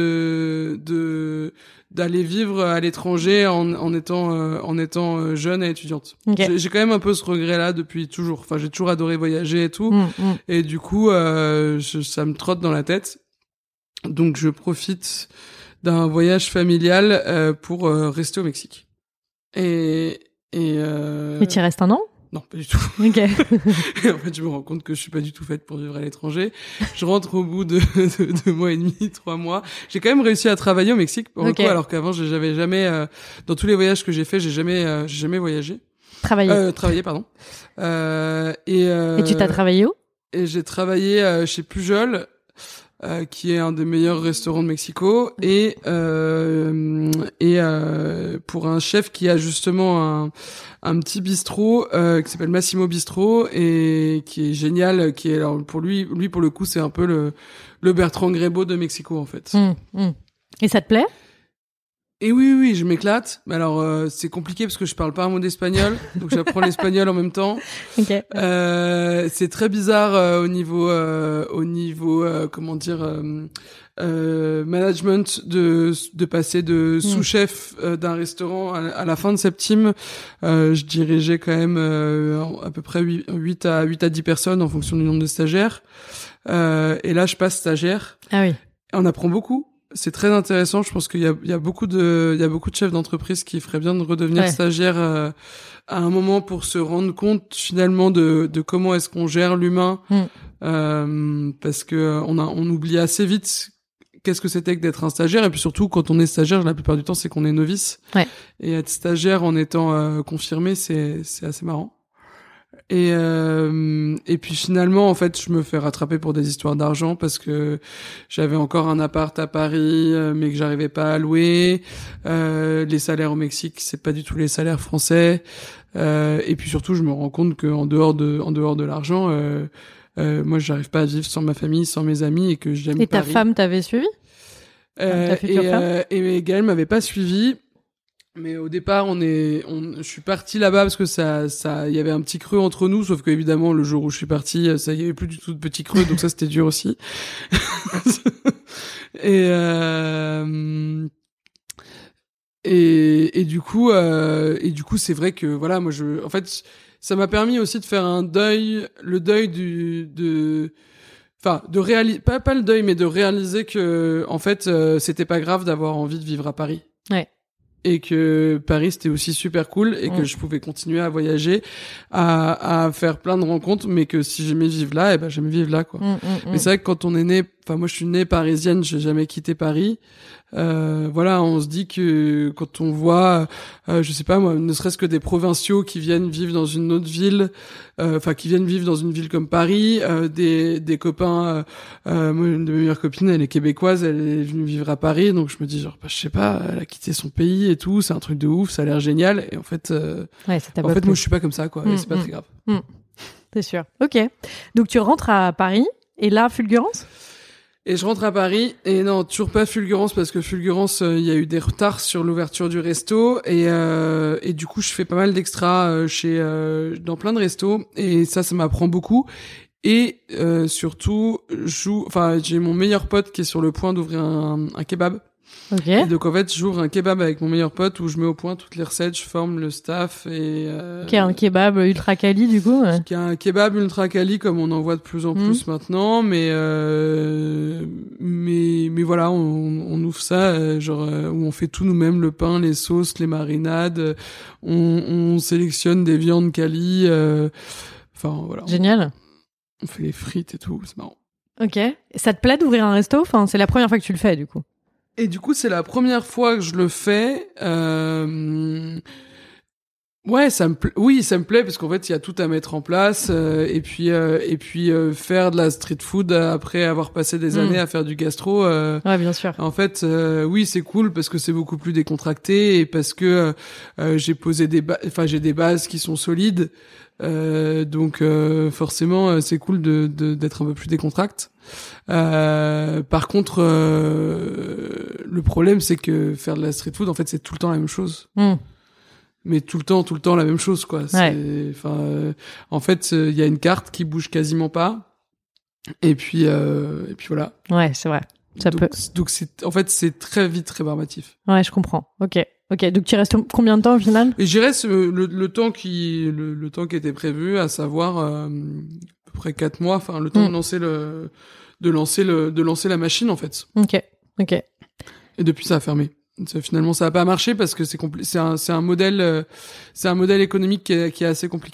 d'aller vivre à l'étranger en étant jeune et étudiante. Okay. J'ai quand même un peu ce regret là depuis toujours. Enfin, j'ai toujours adoré voyager et tout, et du coup ça me trotte dans la tête. Donc je profite d'un voyage familial pour rester au Mexique. Mais t'y restes 1 an? Non, pas du tout. Ok. Et en fait, je me rends compte que je suis pas du tout faite pour vivre à l'étranger. Je rentre au bout de 2 mois et demi, 3 mois. J'ai quand même réussi à travailler au Mexique, pour le coup, alors qu'avant, j'avais jamais, dans tous les voyages que j'ai faits, j'ai jamais voyagé. Travaillé, pardon. Et tu t'as travaillé où? Et j'ai travaillé chez Pujol, qui est un des meilleurs restaurants de Mexico, et pour un chef qui a justement un petit bistrot qui s'appelle Massimo Bistro et qui est génial, qui est alors pour lui pour le coup c'est un peu le Bertrand Grebo de Mexico en fait. Et ça te plaît? Et oui, je m'éclate. Mais alors, c'est compliqué parce que je parle pas un mot d'espagnol, donc j'apprends l'espagnol en même temps. Ok. C'est très bizarre au niveau comment dire, management de passer de sous-chef d'un restaurant à la fin de cette team. Je dirigeais quand même à peu près 8 à 10 personnes en fonction du nombre de stagiaires. Et là, je passe stagiaire. Ah oui. On apprend beaucoup. C'est très intéressant. Je pense qu'il y a beaucoup de chefs d'entreprise qui feraient bien de redevenir stagiaires à un moment pour se rendre compte finalement de comment est-ce qu'on gère l'humain, parce que on oublie assez vite qu'est-ce que c'était que d'être un stagiaire, et puis surtout quand on est stagiaire, la plupart du temps c'est qu'on est novice. Et être stagiaire en étant confirmé, c'est assez marrant. Et puis finalement, en fait, je me fais rattraper pour des histoires d'argent parce que j'avais encore un appart à Paris, mais que j'arrivais pas à louer. Les salaires au Mexique, c'est pas du tout les salaires français. Et puis surtout, je me rends compte que en dehors de l'argent, moi, j'arrive pas à vivre sans ma famille, sans mes amis, et que j'aime Paris. Et ta femme t'avait suivi? Et Gaëlle m'avait pas suivi. Mais au départ, je suis parti là-bas parce que il y avait un petit creux entre nous, sauf que évidemment, le jour où je suis parti, il y avait plus du tout de petit creux, donc ça, c'était dur aussi. Et du coup, c'est vrai que, voilà, moi, en fait, ça m'a permis aussi de faire le deuil pas le deuil, mais de réaliser que, en fait, c'était pas grave d'avoir envie de vivre à Paris. Ouais. Et que Paris c'était aussi super cool et que je pouvais continuer à voyager, à faire plein de rencontres, mais que si j'aimais vivre là, j'aimais vivre là, quoi. Mais c'est vrai que quand on est né, moi je suis née parisienne, j'ai jamais quitté Paris. Voilà, on se dit que quand on voit, je sais pas moi, ne serait-ce que des provinciaux qui viennent vivre dans une autre ville, qui viennent vivre dans une ville comme Paris, des copains, moi, une de mes meilleures copines, elle est québécoise, elle est venue vivre à Paris, donc je me dis genre, je sais pas, elle a quitté son pays et tout, c'est un truc de ouf, ça a l'air génial, et en fait, moi je suis pas comme ça, quoi, et c'est pas très grave. C'est sûr. Ok. Donc tu rentres à Paris, et là, Fulgurance? Et je rentre à Paris, et non, toujours pas Fulgurance, parce que Fulgurance, il y a eu des retards sur l'ouverture du resto, et du coup, je fais pas mal d'extras dans plein de restos, et ça m'apprend beaucoup. Et surtout, j'ai mon meilleur pote qui est sur le point d'ouvrir un kebab. Ok. Et donc en fait, j'ouvre un kebab avec mon meilleur pote où je mets au point toutes les recettes, je forme le staff et qui est un kebab ultra quali du coup. Qui est un kebab ultra quali comme on en voit de plus en plus maintenant, mais voilà, on ouvre ça où on fait tout nous-mêmes, le pain, les sauces, les marinades, on sélectionne des viandes quali, voilà. Génial. On fait les frites et tout, c'est marrant. Ok. Ça te plaît d'ouvrir un resto? Enfin, c'est la première fois que tu le fais du coup. Et du coup, c'est la première fois que je le fais. Ouais, ça me plaît parce qu'en fait, il y a tout à mettre en place et puis faire de la street food après avoir passé des années à faire du gastro. Ouais, bien sûr. En fait, oui, c'est cool parce que c'est beaucoup plus décontracté et parce que j'ai posé j'ai des bases qui sont solides. Donc forcément, c'est cool d'être un peu plus décontracté. Par contre, le problème, c'est que faire de la street food, en fait, c'est tout le temps la même chose. Mais tout le temps la même chose, quoi. En fait, il y a une carte qui bouge quasiment pas. Et puis voilà. Ouais, c'est vrai. Donc c'est très vite rébarbatif. Ouais, je comprends. Ok. Donc tu restes combien de temps au final? Et j'y reste le temps qui était prévu, à savoir à peu près 4 mois. Enfin, le temps de lancer la machine, en fait. Ok. Et depuis, ça a fermé. Finalement, ça a pas marché parce que c'est un modèle économique qui est assez compliqué.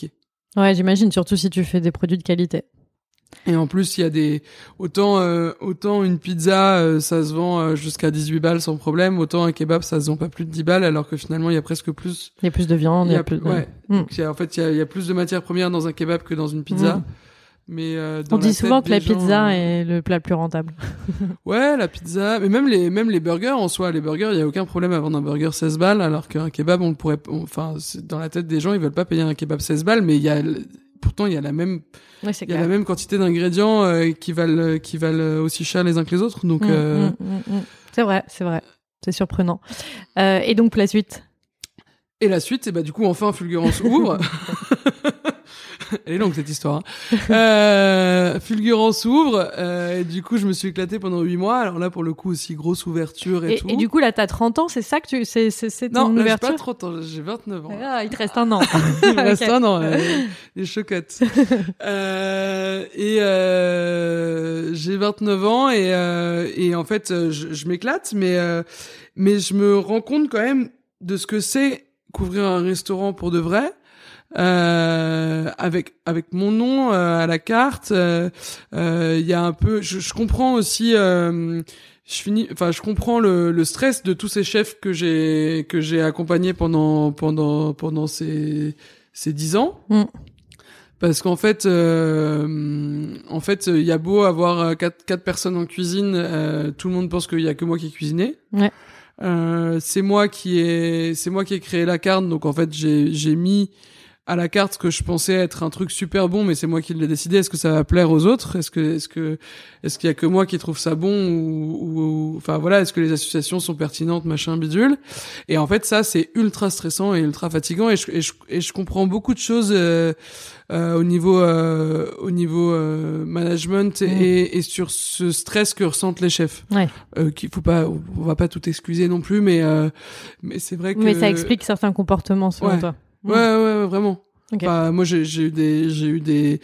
Ouais, j'imagine, surtout si tu fais des produits de qualité. Et en plus, il y a autant une pizza, ça se vend jusqu'à 18 balles sans problème, autant un kebab, ça se vend pas plus de 10 balles, alors que finalement, il y a presque plus. Il y a plus de viande, il y a plus de... Ouais. Donc, il y a plus de matières premières dans un kebab que dans une pizza. Mais on dit souvent que la pizza est le plat le plus rentable. Ouais, la pizza, mais même les burgers en soi, les burgers, il y a aucun problème à vendre un burger 16 balles, alors qu'un kebab, dans la tête des gens, ils veulent pas payer un kebab 16 balles, mais pourtant il y a la même quantité d'ingrédients qui valent aussi cher les uns que les autres, donc c'est vrai, c'est surprenant. Et donc la suite. Et la suite, du coup enfin Fulgurance ouvre. Elle est longue cette histoire. Fulgurance ouvre. Et du coup, je me suis éclaté pendant 8 mois. Alors là, pour le coup, aussi grosse ouverture et tout. Et du coup, là, t'as 30 ans, c'est ça que c'est ton ouverture? Non, j'ai pas 30 ans, j'ai 29 ans. Ah, il te reste un an. Il me reste un an, les chocottes. J'ai 29 ans et en fait, je m'éclate, mais je me rends compte quand même de ce que c'est qu'ouvrir un restaurant pour de vrai. Avec mon nom à la carte, il y a un peu, je comprends aussi, je comprends le stress de tous ces chefs que j'ai accompagnés pendant ces 10 ans. Parce qu'en fait, il y a beau avoir quatre personnes en cuisine, tout le monde pense qu'il y a que moi qui ai cuisiné. Ouais. C'est moi qui ai créé la carte, donc en fait j'ai mis à la carte ce que je pensais être un truc super bon, mais c'est moi qui l'ai décidé. Est-ce que ça va plaire aux autres? Est-ce qu'il y a que moi qui trouve ça bon ou enfin voilà, est-ce que les associations sont pertinentes, machin bidule? Et en fait, ça c'est ultra stressant et ultra fatigant et je comprends beaucoup de choses au niveau management et sur ce stress que ressentent les chefs. Ouais. On va pas tout excuser non plus, mais c'est vrai que. Mais ça explique certains comportements selon toi. Ouais, vraiment. Okay. Enfin, moi, j'ai eu des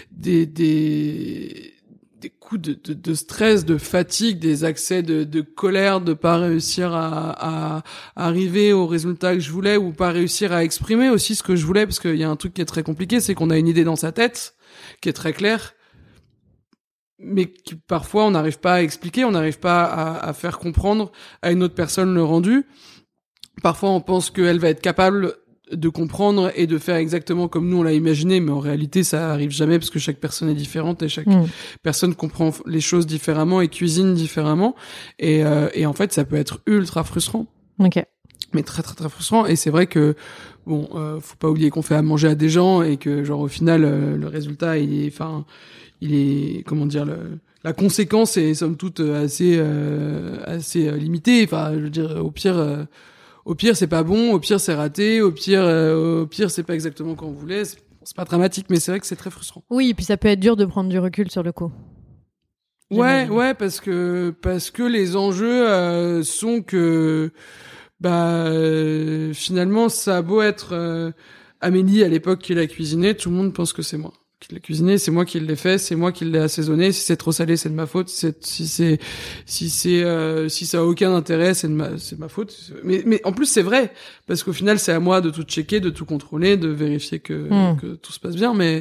coups de stress, de fatigue, des accès de colère, de pas réussir à arriver au résultat que je voulais ou pas réussir à exprimer aussi ce que je voulais, parce qu'il y a un truc qui est très compliqué, c'est qu'on a une idée dans sa tête qui est très claire, mais qui parfois on n'arrive pas à expliquer, on n'arrive pas à faire comprendre à une autre personne le rendu. Parfois, on pense qu'elle va être capable de comprendre et de faire exactement comme nous on l'a imaginé, mais en réalité ça arrive jamais parce que chaque personne est différente et chaque personne comprend les choses différemment et cuisine différemment et en fait ça peut être ultra frustrant. Ok. Mais très très très frustrant, et c'est vrai que bon, faut pas oublier qu'on fait à manger à des gens et que genre au final le résultat il est comment dire, la conséquence est somme toute assez limitée. Enfin je veux dire, au pire, c'est pas bon. Au pire, c'est raté. Au pire, c'est pas exactement comme on voulait. C'est pas dramatique, mais c'est vrai que c'est très frustrant. Oui, et puis ça peut être dur de prendre du recul sur le coup. Ouais, parce que les enjeux sont que finalement, ça a beau être Amélie à l'époque qui l'a cuisiné, tout le monde pense que c'est moi qui l'ai cuisiné, c'est moi qui l'ai fait, c'est moi qui l'ai assaisonné. Si c'est trop salé, c'est de ma faute. Si ça a aucun intérêt, c'est ma faute. Mais en plus c'est vrai, parce qu'au final c'est à moi de tout checker, de tout contrôler, de vérifier que tout se passe bien. Mais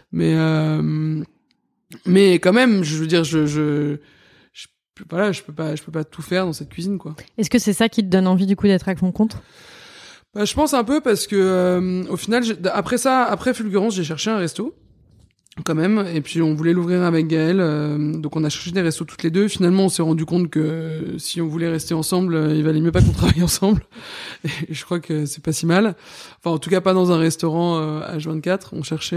quand même, je veux dire, je peux pas tout faire dans cette cuisine, quoi. Est-ce que c'est ça qui te donne envie du coup d'être à ton compte? Je pense un peu parce que au final, après Fulgurance, j'ai cherché un resto. Quand même, et puis on voulait l'ouvrir avec Gaël, donc on a cherché des restos toutes les deux. Finalement, on s'est rendu compte que si on voulait rester ensemble, il valait mieux pas qu'on travaille ensemble. Et je crois que c'est pas si mal. Enfin, en tout cas, pas dans un restaurant H24.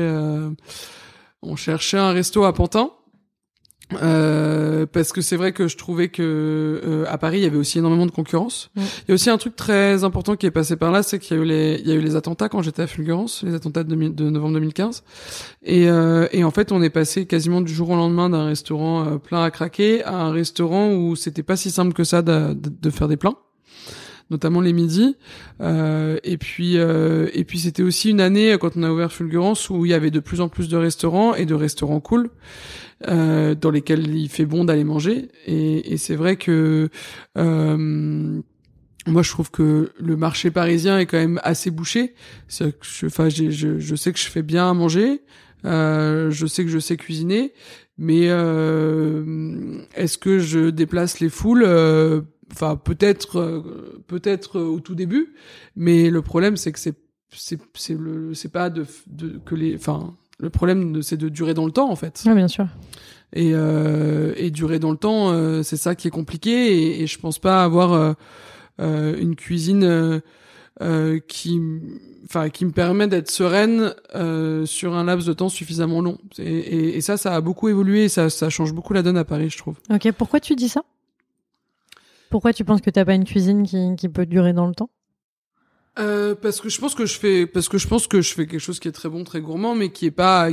On cherchait un resto à Pantin. Parce que c'est vrai que je trouvais que à Paris il y avait aussi énormément de concurrence. Il y a aussi un truc très important qui est passé par là, c'est qu'il y a eu les attentats quand j'étais à Fulgurance, les attentats de novembre 2015. Et en fait, on est passé quasiment du jour au lendemain d'un restaurant plein à craquer à un restaurant où c'était pas si simple que ça de faire des plats, notamment les midis. Et puis c'était aussi une année quand on a ouvert Fulgurance où il y avait de plus en plus de restaurants et de restaurants cool. Dans lesquels il fait bon d'aller manger, et c'est vrai que moi, je trouve que le marché parisien est quand même assez bouché. C'est que je sais que je fais bien à manger, je sais que je sais cuisiner, mais est-ce que je déplace les foules? Enfin, peut-être au tout début, mais le problème, c'est que c'est pas que les, enfin, le problème, c'est de durer dans le temps, en fait. Oui, bien sûr. Et durer dans le temps, c'est ça qui est compliqué, et je pense pas avoir une cuisine qui me permet d'être sereine sur un laps de temps suffisamment long. Et ça a beaucoup évolué, ça change beaucoup la donne à Paris, je trouve. Ok, pourquoi tu dis ça? Pourquoi tu penses que t'as pas une cuisine qui peut durer dans le temps? Parce que je pense que je fais quelque chose qui est très bon, très gourmand, mais qui est pas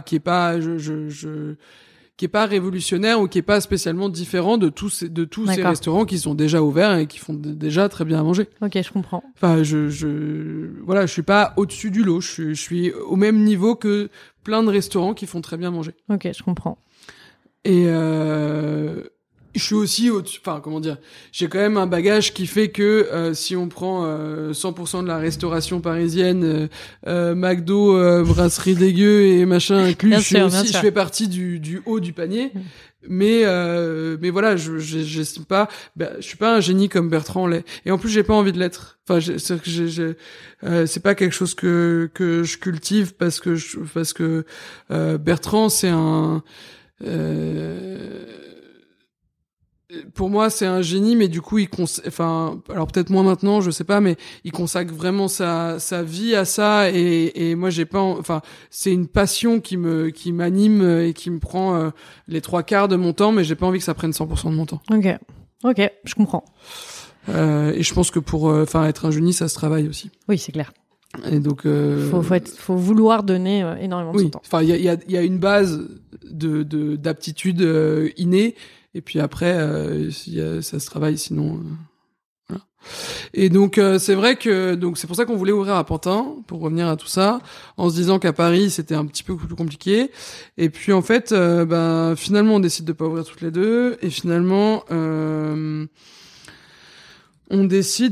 révolutionnaire ou qui est pas spécialement différent de tous ces restaurants qui sont déjà ouverts et qui font déjà très bien à manger. Ok, je comprends. Enfin, voilà, je suis pas au-dessus du lot. Je suis au même niveau que plein de restaurants qui font très bien manger. Ok, je comprends. Et je suis aussi enfin, comment dire, j'ai quand même un bagage qui fait que si on prend 100% de la restauration parisienne, McDo, brasserie dégueu et machin inclus, je fais partie du haut du panier. Mais voilà, j'estime pas, je suis pas un génie comme Bertrand l'est. Et en plus, j'ai pas envie de l'être. Enfin, c'est pas quelque chose que je cultive parce que Bertrand, c'est un pour moi, c'est un génie, mais du coup, alors peut-être moins maintenant, je sais pas, mais il consacre vraiment sa vie à ça, et moi, c'est une passion qui m'anime et qui me prend les 3/4 de mon temps, mais j'ai pas envie que ça prenne 100% de mon temps. Ok, je comprends. Et je pense que pour être un génie, ça se travaille aussi. Oui, c'est clair. Et donc, faut vouloir donner énormément de son temps. Enfin, il y a une base d'aptitude innée. Et puis après, ça se travaille, sinon. Voilà. Et donc c'est vrai que c'est pour ça qu'on voulait ouvrir à Pantin, pour revenir à tout ça, en se disant qu'à Paris c'était un petit peu plus compliqué. Et puis en fait, finalement on décide de pas ouvrir toutes les deux, et finalement on décide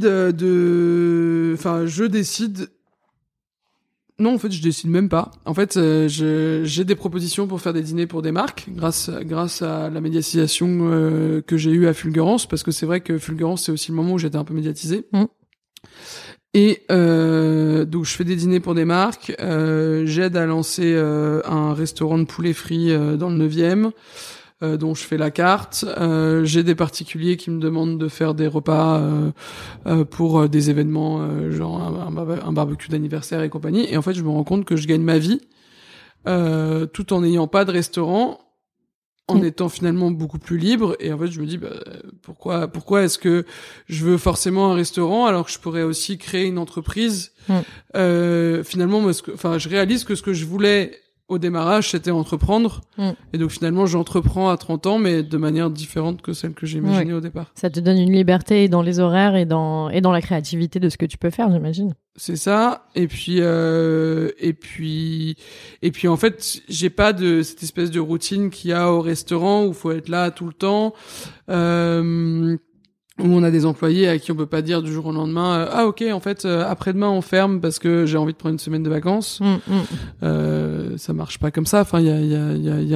je décide. Non, en fait, je décide même pas. En fait, j'ai des propositions pour faire des dîners pour des marques grâce à la médiatisation que j'ai eue à Fulgurance, parce que c'est vrai que Fulgurance, c'est aussi le moment où j'étais un peu médiatisé. Et donc, je fais des dîners pour des marques. J'aide à lancer un restaurant de poulet frit dans le 9e. Dont je fais la carte. J'ai des particuliers qui me demandent de faire des repas pour des événements genre un barbecue d'anniversaire et compagnie. Et en fait, je me rends compte que je gagne ma vie tout en n'ayant pas de restaurant, en étant finalement beaucoup plus libre. Et en fait, je me dis pourquoi est-ce que je veux forcément un restaurant alors que je pourrais aussi créer une entreprise. Finalement, je réalise que ce que je voulais au démarrage, c'était entreprendre. Et donc finalement, j'entreprends à 30 ans, mais de manière différente que celle que j'imaginais au départ. Ça te donne une liberté dans les horaires et dans la créativité de ce que tu peux faire, j'imagine. C'est ça. Et puis en fait, j'ai pas de cette espèce de routine qu'il y a au restaurant où faut être là tout le temps. Où on a des employés à qui on peut pas dire du jour au lendemain ok, en fait après-demain on ferme parce que j'ai envie de prendre une semaine de vacances. Ça marche pas comme ça. Enfin, il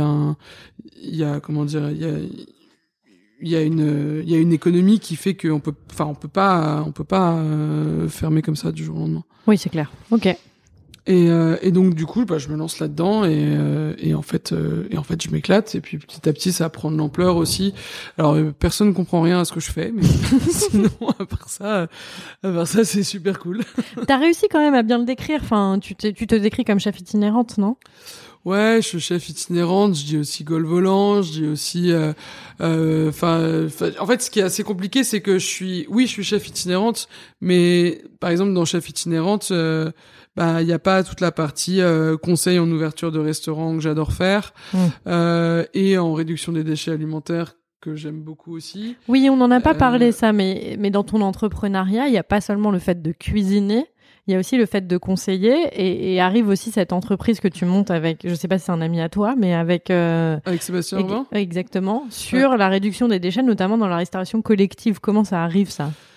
y a une économie qui fait que on peut pas fermer comme ça du jour au lendemain. Oui, c'est clair. Ok. Et donc du coup, je me lance là-dedans, et en fait je m'éclate, et puis petit à petit ça prend de l'ampleur aussi. Alors personne ne comprend rien à ce que je fais, mais sinon à part ça c'est super cool. T'as réussi quand même à bien le décrire. Enfin, tu te décris comme chef itinérante, non? Ouais, je suis chef itinérante, je dis aussi Gaulle volant, je dis aussi en fait ce qui est assez compliqué, c'est que je suis chef itinérante, mais par exemple dans chef itinérante il y a pas toute la partie conseil en ouverture de restaurant que j'adore faire, et en réduction des déchets alimentaires que j'aime beaucoup aussi. Oui, on n'en a pas parlé ça, mais dans ton entrepreneuriat, il y a pas seulement le fait de cuisiner, il y a aussi le fait de conseiller, et arrive aussi cette entreprise que tu montes avec, je sais pas si c'est un ami à toi, mais avec Sébastien Urbain. Exactement, sur la réduction des déchets, notamment dans la restauration collective. Comment ça arrive, ça?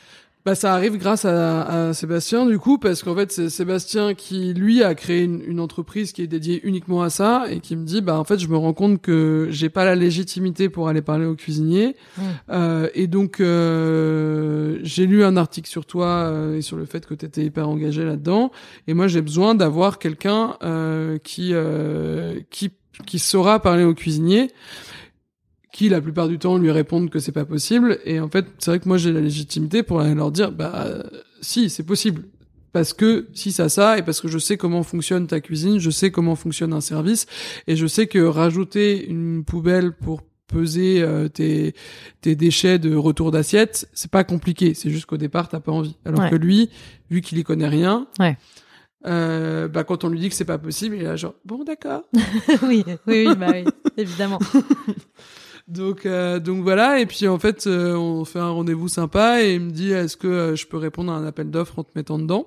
Bah, ça arrive grâce à Sébastien, du coup, parce qu'en fait, c'est Sébastien qui, lui, a créé une entreprise qui est dédiée uniquement à ça et qui me dit, bah, en fait, je me rends compte que j'ai pas la légitimité pour aller parler aux cuisiniers. Et donc, j'ai lu un article sur toi et sur le fait que t'étais hyper engagé là-dedans. Et moi, j'ai besoin d'avoir quelqu'un qui saura parler aux cuisiniers, qui la plupart du temps lui répondent que c'est pas possible. Et en fait, c'est vrai que moi j'ai la légitimité pour aller leur dire, bah si, c'est possible. Parce que si ça, et parce que je sais comment fonctionne ta cuisine, je sais comment fonctionne un service, et je sais que rajouter une poubelle pour peser tes déchets de retour d'assiette, c'est pas compliqué. C'est juste qu'au départ t'as pas envie. Alors que lui, vu qu'il y connaît rien. Bah quand on lui dit que c'est pas possible, il est là genre bon d'accord. oui, évidemment. Donc voilà, et puis en fait on fait un rendez-vous sympa et il me dit est-ce que je peux répondre à un appel d'offres en te mettant dedans,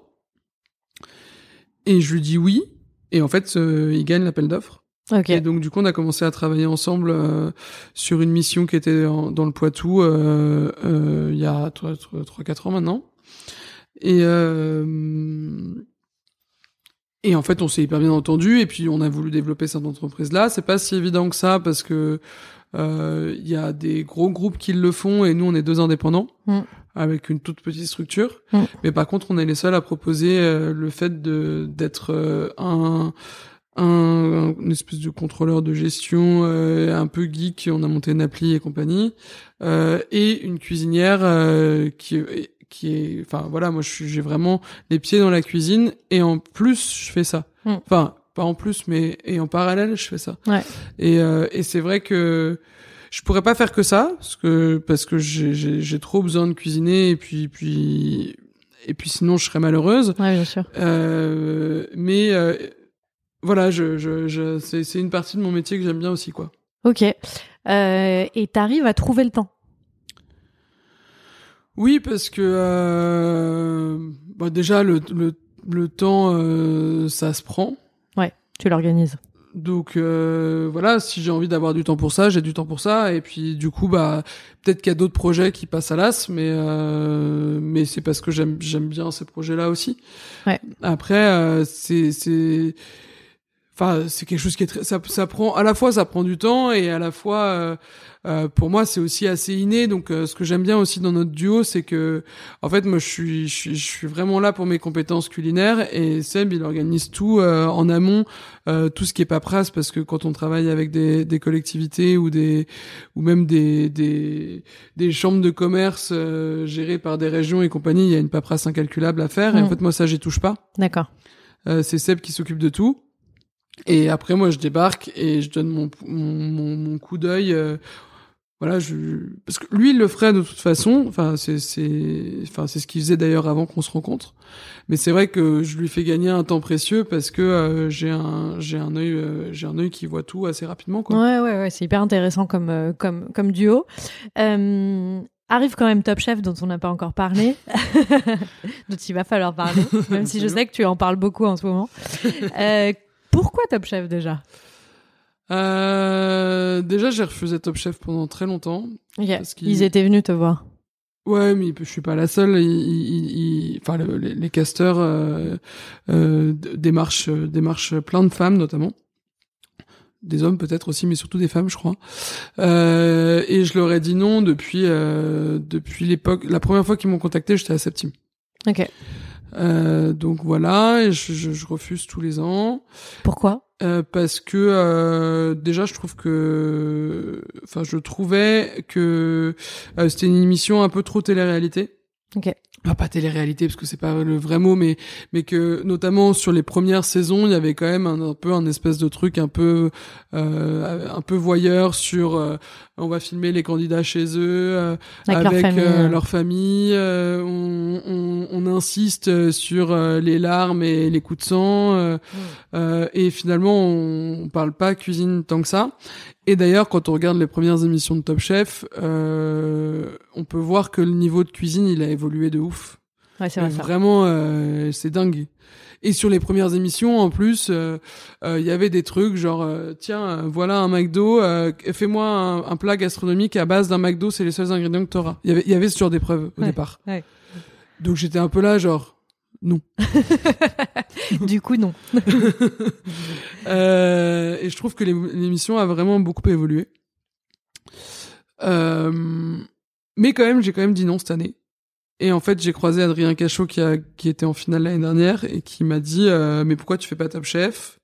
et je lui dis oui, et en fait il gagne l'appel d'offres. Et donc du coup on a commencé à travailler ensemble sur une mission qui était dans le Poitou il y a 3-4 ans maintenant, et en fait, on s'est hyper bien entendu, et puis on a voulu développer cette entreprise-là. C'est pas si évident que ça, parce que y a des gros groupes qui le font, et nous, on est 2 indépendants, avec une toute petite structure. Mais par contre, on est les seuls à proposer le fait d'être une espèce de contrôleur de gestion un peu geek. On a monté une appli et compagnie, et une cuisinière qui est, enfin voilà, moi j'ai vraiment les pieds dans la cuisine, et en plus je fais ça. Enfin pas en plus, mais et en parallèle je fais ça. Et c'est vrai que je pourrais pas faire que ça, parce que j'ai trop besoin de cuisiner, et puis sinon je serais malheureuse. Bien sûr. Mais voilà, c'est une partie de mon métier que j'aime bien aussi, quoi. Ok. Et t'arrives à trouver le temps? Oui, parce que déjà le temps ça se prend. Ouais, tu l'organises. Donc voilà, si j'ai envie d'avoir du temps pour ça, j'ai du temps pour ça, et puis du coup peut-être qu'il y a d'autres projets qui passent à l'as, mais c'est parce que j'aime bien ces projets-là aussi. Après c'est quelque chose qui est ça prend à la fois, ça prend du temps, et à la fois pour moi c'est aussi assez inné. Donc ce que j'aime bien aussi dans notre duo, c'est que en fait moi je suis vraiment là pour mes compétences culinaires, et Seb il organise tout en amont, tout ce qui est paperasse, parce que quand on travaille avec des collectivités ou même des chambres de commerce gérées par des régions et compagnie, il y a une paperasse incalculable à faire, et en fait moi ça j'y touche pas. D'accord. C'est Seb qui s'occupe de tout. Et après moi je débarque et je donne mon coup d'œil, voilà, parce que lui il le ferait de toute façon, enfin c'est ce qu'il faisait d'ailleurs avant qu'on se rencontre, mais c'est vrai que je lui fais gagner un temps précieux, parce que j'ai un œil qui voit tout assez rapidement, quoi. Ouais, c'est hyper intéressant comme duo. Arrive quand même Top Chef, dont on n'a pas encore parlé, dont il va falloir parler, même si je sais que tu en parles beaucoup en ce moment. Pourquoi Top Chef déjà? Déjà, j'ai refusé Top Chef pendant très longtemps. Parce ils étaient venus te voir. Ouais, mais je suis pas la seule. Enfin, les casteurs démarchent plein de femmes, notamment. Des hommes peut-être aussi, mais surtout des femmes, je crois. Et je leur ai dit non depuis l'époque. La première fois qu'ils m'ont contacté, j'étais à Septime. Ok. Donc voilà, et je refuse tous les ans. Pourquoi? Parce que déjà je trouvais que c'était une émission un peu trop télé-réalité. Ok. Pas télé-réalité, parce que c'est pas le vrai mot, mais que notamment sur les premières saisons, il y avait quand même un peu un espèce de truc un peu voyeur sur on va filmer les candidats chez eux avec leur famille, on insiste sur les larmes et les coups de sang, et finalement on parle pas cuisine tant que ça. Et d'ailleurs, quand on regarde les premières émissions de Top Chef, on peut voir que le niveau de cuisine, il a évolué de ouf. Ouais, c'est vrai. Vraiment, c'est dingue. Et sur les premières émissions, en plus, il y avait des trucs genre, tiens, voilà un McDo, fais-moi un plat gastronomique à base d'un McDo, c'est les seuls ingrédients que t'auras. Il y avait ce genre d'épreuve au départ. Ouais. Donc j'étais un peu là, genre, non. Du coup, non. Et je trouve que l'émission a vraiment beaucoup évolué. Mais quand même, j'ai quand même dit non cette année. Et en fait, j'ai croisé Adrien Cachot qui était en finale l'année dernière et qui m'a dit mais pourquoi tu fais pas Top Chef?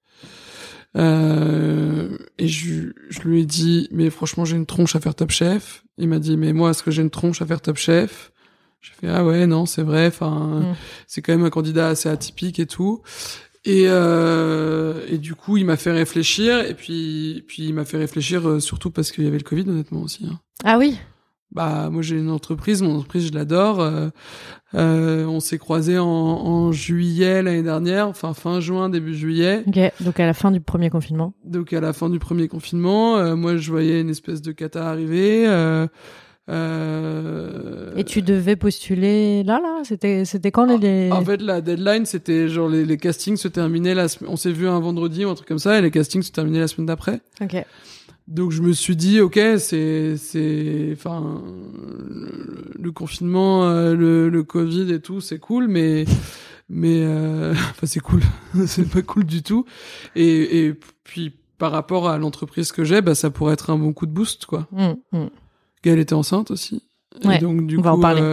Et je lui ai dit mais franchement j'ai une tronche à faire Top Chef. Il m'a dit mais moi est-ce que j'ai une tronche à faire Top Chef? J'ai fait ah ouais non c'est vrai. Enfin c'est quand même un candidat assez atypique et tout. Et du coup il m'a fait réfléchir et puis il m'a fait réfléchir surtout parce qu'il y avait le Covid honnêtement aussi. Hein. Ah oui. Bah moi j'ai une entreprise, mon entreprise je l'adore. On s'est croisés en juillet l'année dernière, enfin fin juin début juillet. Ok, donc à la fin du premier confinement. Donc à la fin du premier confinement, moi je voyais une espèce de cata arriver. Et tu devais postuler là c'était quand les. En fait la deadline c'était genre les castings se terminaient on s'est vu un vendredi ou un truc comme ça et les castings se terminaient la semaine d'après. Ok. Donc je me suis dit ok enfin le confinement le Covid et tout c'est cool mais enfin c'est cool c'est pas cool du tout et puis par rapport à l'entreprise que j'ai bah ça pourrait être un bon coup de boost quoi. Gaëlle était enceinte aussi ouais, et donc du on coup va en parler.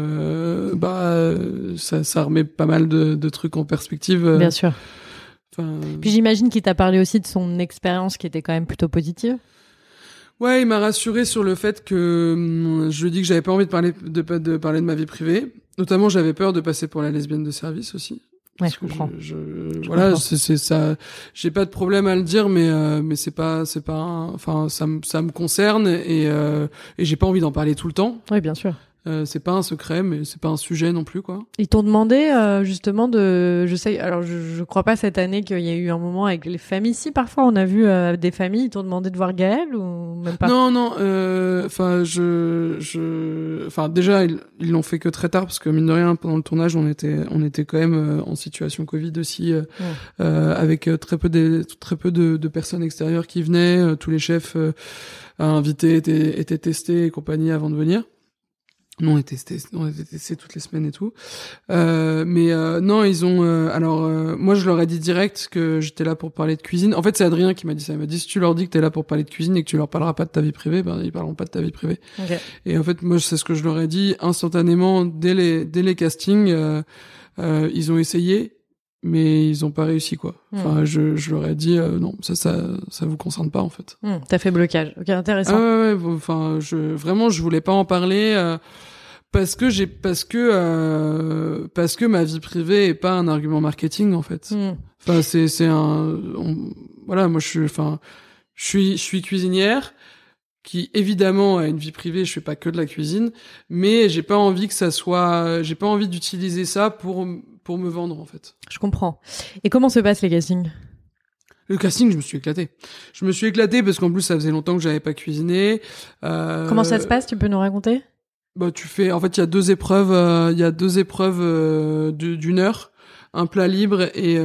Ça remet pas mal de trucs en perspective. Bien sûr. Puis j'imagine qu'il t'a parlé aussi de son expérience qui était quand même plutôt positive. Ouais, il m'a rassuré sur le fait que je lui ai dit que j'avais pas envie de parler de ma vie privée. Notamment, j'avais peur de passer pour la lesbienne de service aussi. Ouais, je comprends. Voilà, c'est ça. J'ai pas de problème à le dire, mais c'est pas enfin ça me concerne et j'ai pas envie d'en parler tout le temps. Oui, bien sûr. C'est pas un secret, mais c'est pas un sujet non plus, quoi. Ils t'ont demandé justement je sais, alors je crois pas cette année qu'il y a eu un moment avec les familles. Si parfois on a vu des familles, ils t'ont demandé de voir Gaëlle ou même pas? Non, enfin enfin déjà ils l'ont fait que très tard parce que mine de rien pendant le tournage on était quand même en situation Covid aussi avec très peu de personnes extérieures qui venaient, tous les chefs invités étaient testés et compagnie avant de venir. Nous, on était testés toutes les semaines et tout. Non, ils ont... moi, je leur ai dit direct que j'étais là pour parler de cuisine. En fait, c'est Adrien qui m'a dit ça. Il m'a dit, si tu leur dis que t'es là pour parler de cuisine et que tu leur parleras pas de ta vie privée, ben, ils parleront pas de ta vie privée. Okay. Et en fait, moi, c'est ce que je leur ai dit instantanément dès les castings. Ils ont essayé, mais ils ont pas réussi, quoi. Enfin, je leur ai dit, non, ça vous concerne pas, en fait. T'as fait blocage. Ok, intéressant. Ouais, enfin, vraiment, je voulais pas en parler, parce que ma vie privée est pas un argument marketing en fait. Enfin voilà, moi je suis cuisinière qui évidemment a une vie privée, je fais pas que de la cuisine, mais j'ai pas envie d'utiliser ça pour me vendre en fait. Je comprends. Et comment se passent les castings? Le casting, je me suis éclaté. Parce qu'en plus ça faisait longtemps que j'avais pas cuisiné. Comment ça se passe? Tu peux nous raconter? Bah, en fait, il y a deux épreuves, d'une heure, un plat libre et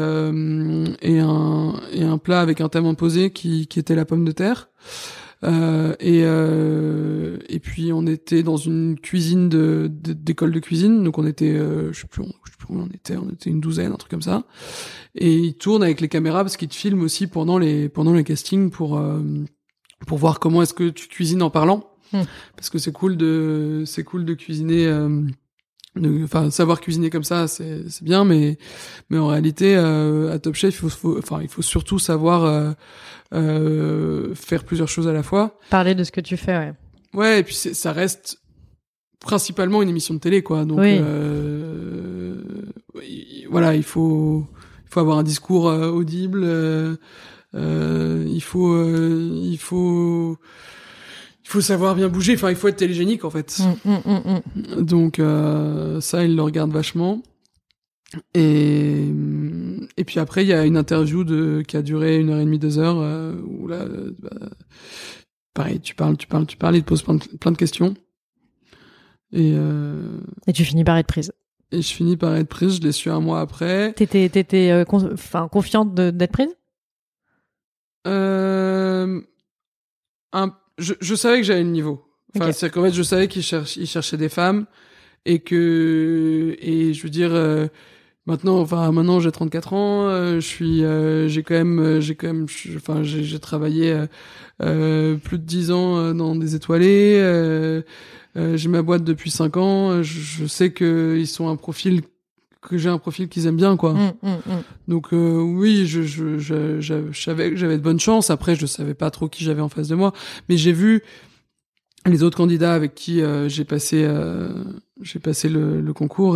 un plat avec un thème imposé qui était la pomme de terre. Et puis on était dans une cuisine d'école de cuisine, donc on était, je sais plus combien on était une douzaine, un truc comme ça. Et ils tournent avec les caméras parce qu'ils te filment aussi pendant les castings pour voir comment est-ce que tu cuisines en parlant. Parce que c'est cool de cuisiner, enfin savoir cuisiner comme ça c'est bien, mais en réalité à Top Chef il faut surtout savoir faire plusieurs choses à la fois. Parler de ce que tu fais, ouais. Ouais, et puis ça reste principalement une émission de télé, quoi. Donc oui. Voilà, il faut avoir un discours audible. Il faut savoir bien bouger, enfin il faut être télégénique en fait. Donc ça ils le regardent vachement. Et puis après il y a une interview qui a duré 1h30, 2h où là pareil tu parles, ils te posent plein de questions. Et tu finis par être prise. Et je finis par être prise, je l'ai su un mois après. T'étais confiante d'être prise? Je savais que j'avais le niveau. Enfin, okay. C'est qu'en fait, je savais qu'ils cherchaient des femmes. et je veux dire maintenant j'ai 34 ans, j'ai travaillé plus de 10 ans dans des étoilés, j'ai ma boîte depuis 5 ans, je sais que j'ai un profil qu'ils aiment bien, quoi. Donc oui, je savais que j'avais de bonnes chances. Après, je savais pas trop qui j'avais en face de moi, mais j'ai vu les autres candidats avec qui j'ai passé le concours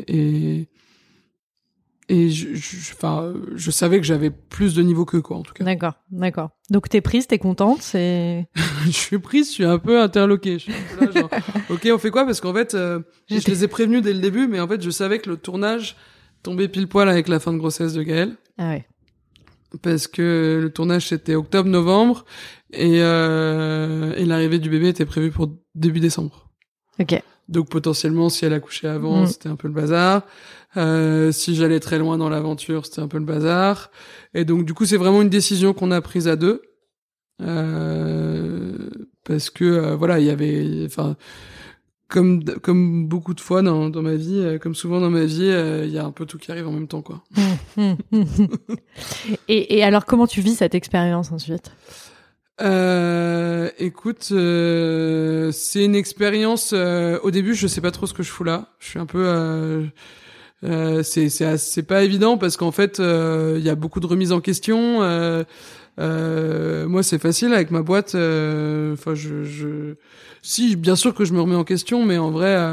et je savais que j'avais plus de niveau qu'eux, quoi, en tout cas. D'accord. Donc t'es prise, t'es contente, c'est... Je suis prise, je suis un peu interloquée. Je suis un peu là, genre, ok, on fait quoi? Parce qu'en fait, je les ai prévenus dès le début, mais en fait, je savais que le tournage tombait pile poil avec la fin de grossesse de Gaël. Ah ouais. Parce que le tournage, c'était octobre-novembre, et l'arrivée du bébé était prévue pour début décembre. Ok. Donc potentiellement, si elle accouchait avant, c'était un peu le bazar. Si j'allais très loin dans l'aventure, c'était un peu le bazar. Et donc du coup, c'est vraiment une décision qu'on a prise à deux. Parce que voilà, il y avait, enfin, comme beaucoup de fois dans ma vie, comme souvent dans ma vie, il y a un peu tout qui arrive en même temps, quoi. Et alors, comment tu vis cette expérience ensuite? Écoute, c'est une expérience. Au début, je sais pas trop ce que je fous là. Je suis un peu. C'est pas évident parce qu'en fait, il y a beaucoup de remises en question. Moi, c'est facile avec ma boîte. Enfin, si, bien sûr que je me remets en question, mais en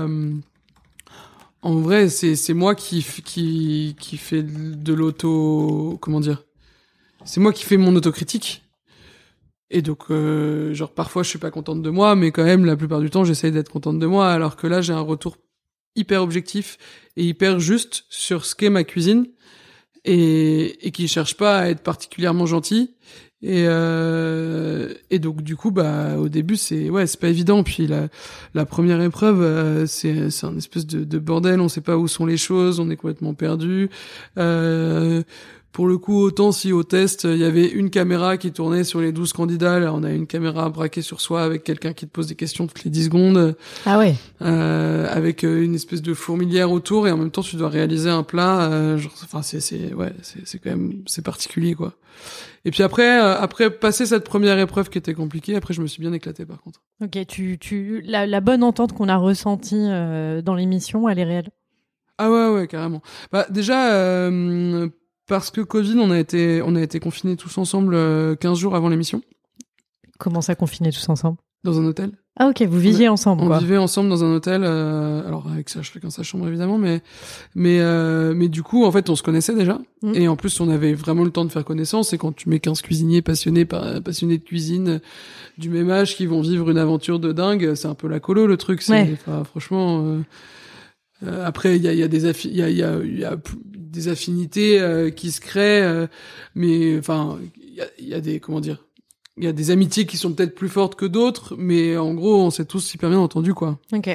vrai, c'est moi qui fait de l'auto. Comment dire? C'est moi qui fais mon autocritique. Et donc, genre, parfois, je suis pas contente de moi, mais quand même, la plupart du temps, j'essaye d'être contente de moi, alors que là, j'ai un retour hyper objectif et hyper juste sur ce qu'est ma cuisine et qui cherche pas à être particulièrement gentil. Et donc, du coup, bah, au début, c'est pas évident. Puis la première épreuve, c'est un espèce de bordel. On sait pas où sont les choses. On est complètement perdu. Pour le coup, autant si au test, il y avait une caméra qui tournait sur les 12 candidats, là, on a une caméra braquée sur soi avec quelqu'un qui te pose des questions toutes les 10 secondes. Ah ouais. Avec une espèce de fourmilière autour, et en même temps, tu dois réaliser un plat, c'est quand même, c'est particulier, quoi. Et puis après passer cette première épreuve qui était compliquée, après, je me suis bien éclaté, par contre. Ok, la bonne entente qu'on a ressentie dans l'émission, elle est réelle? Ah ouais, carrément. Bah, déjà, parce que Covid, on a été confinés tous ensemble 15 jours avant l'émission. Comment ça, confinés tous ensemble? Dans un hôtel. Ah ok, vous viviez ensemble, quoi. On vivait ensemble dans un hôtel, alors avec chacun sa chambre évidemment, mais du coup, en fait, on se connaissait déjà. Et en plus, on avait vraiment le temps de faire connaissance. Et quand tu mets 15 cuisiniers passionnés de cuisine du même âge qui vont vivre une aventure de dingue, c'est un peu la colo, le truc. Franchement... après, il y a des affinités qui se créent, mais enfin, il y a des, comment dire, il y a des amitiés qui sont peut-être plus fortes que d'autres, mais en gros, on s'est tous hyper bien entendus, quoi. Ok.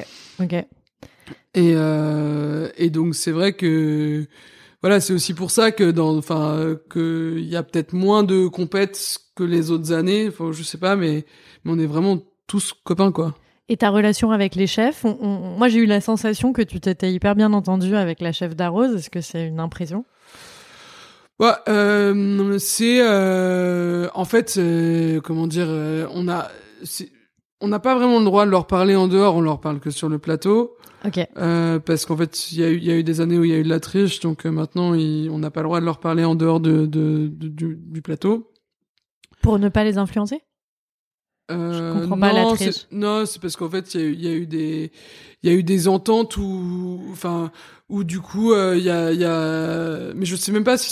Et donc c'est vrai que voilà, c'est aussi pour ça que que il y a peut-être moins de compètes que les autres années. Enfin, je sais pas, mais on est vraiment tous copains, quoi. Et ta relation avec les chefs, moi j'ai eu la sensation que tu t'étais hyper bien entendu avec la chef d'Arrose. Est-ce que c'est une impression? Ouais, en fait, comment dire, on n'a pas vraiment le droit de leur parler en dehors, on leur parle que sur le plateau. Ok. Parce qu'en fait, il y a eu des années où il y a eu de la triche, donc maintenant on n'a pas le droit de leur parler en dehors du plateau. Pour ne pas les influencer? Je comprends pas la triche. Non, c'est parce qu'en fait, il y a eu des ententes où du coup, mais je sais même pas si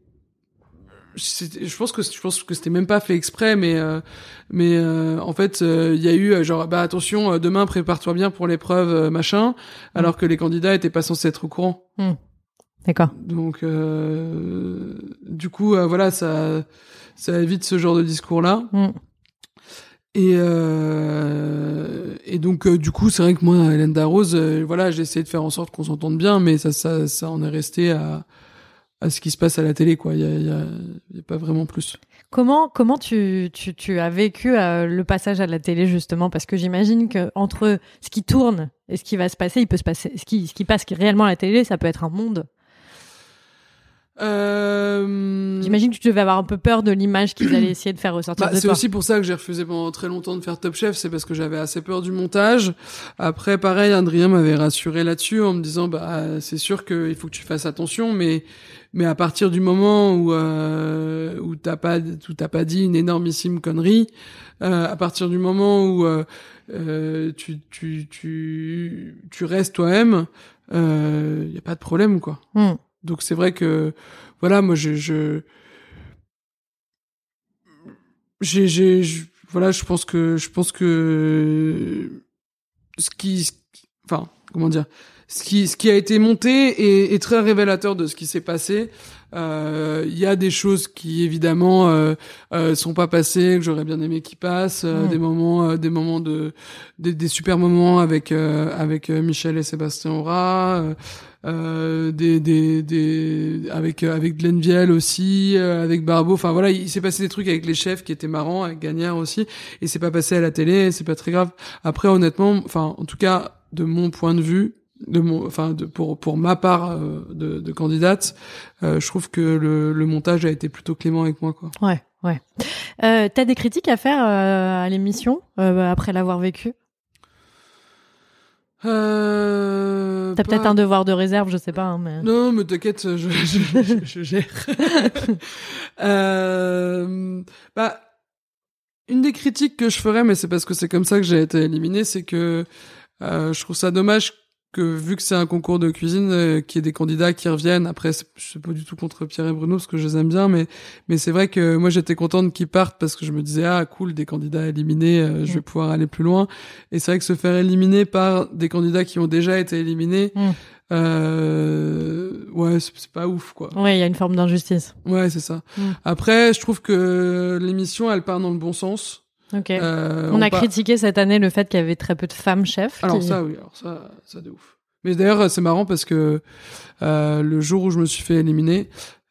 je pense que c'était même pas fait exprès, mais en fait, il y a eu genre, bah attention, demain prépare-toi bien pour l'épreuve, machin, alors que les candidats étaient pas censés être au courant. D'accord. Donc, du coup, voilà, ça évite ce genre de discours-là. Et donc du coup c'est vrai que moi, Hélène Darroze, voilà, j'ai essayé de faire en sorte qu'on s'entende bien, mais ça en est resté à ce qui se passe à la télé, quoi. Il y a pas vraiment plus. Comment tu as vécu le passage à la télé, justement? Parce que j'imagine que entre ce qui tourne et ce qui va se passer, il peut se passer ce qui passe réellement à la télé, ça peut être un monde. J'imagine que tu devais avoir un peu peur de l'image qu'ils allaient essayer de faire ressortir de toi. C'est aussi pour ça que j'ai refusé pendant très longtemps de faire Top Chef, c'est parce que j'avais assez peur du montage. Après, pareil, Adrien m'avait rassuré là-dessus en me disant, c'est sûr qu'il faut que tu fasses attention, mais à partir du moment où t'as pas dit une énormissime connerie, à partir du moment où tu restes toi-même, y a pas de problème, quoi. Donc c'est vrai que voilà, moi je pense que ce qui a été monté est très révélateur de ce qui s'est passé. Il y a des choses qui évidemment sont pas passées, que j'aurais bien aimé qu'ils passent, des super moments avec Michel et Sébastien Aura, avec Glenn Vielle aussi, avec Barbeau. Enfin voilà, il s'est passé des trucs avec les chefs qui étaient marrants, avec Gagnère aussi, et c'est pas passé à la télé, c'est pas très grave. Après, honnêtement, enfin en tout cas de mon point de vue, pour ma part de candidate, je trouve que le montage a été plutôt clément avec moi, quoi. Ouais. T'as des critiques à faire à l'émission après l'avoir vécu? T'as peut-être un devoir de réserve, je sais pas, hein, mais... Non, mais t'inquiète, je gère. Une des critiques que je ferais, mais c'est parce que c'est comme ça que j'ai été éliminée, c'est que je trouve ça dommage que, vu que c'est un concours de cuisine, qu'il y ait des candidats qui reviennent. Après, je suis pas du tout contre Pierre et Bruno, parce que je les aime bien, mais c'est vrai que moi, j'étais contente qu'ils partent, parce que je me disais, cool, des candidats éliminés, je vais pouvoir aller plus loin. Et c'est vrai que se faire éliminer par des candidats qui ont déjà été éliminés, ouais, c'est pas ouf, quoi. Ouais, il y a une forme d'injustice. Ouais, c'est ça. Après, je trouve que l'émission, elle part dans le bon sens. Ok. On a critiqué cette année le fait qu'il y avait très peu de femmes chefs. Alors ça de ouf. Mais d'ailleurs, c'est marrant parce que le jour où je me suis fait éliminer,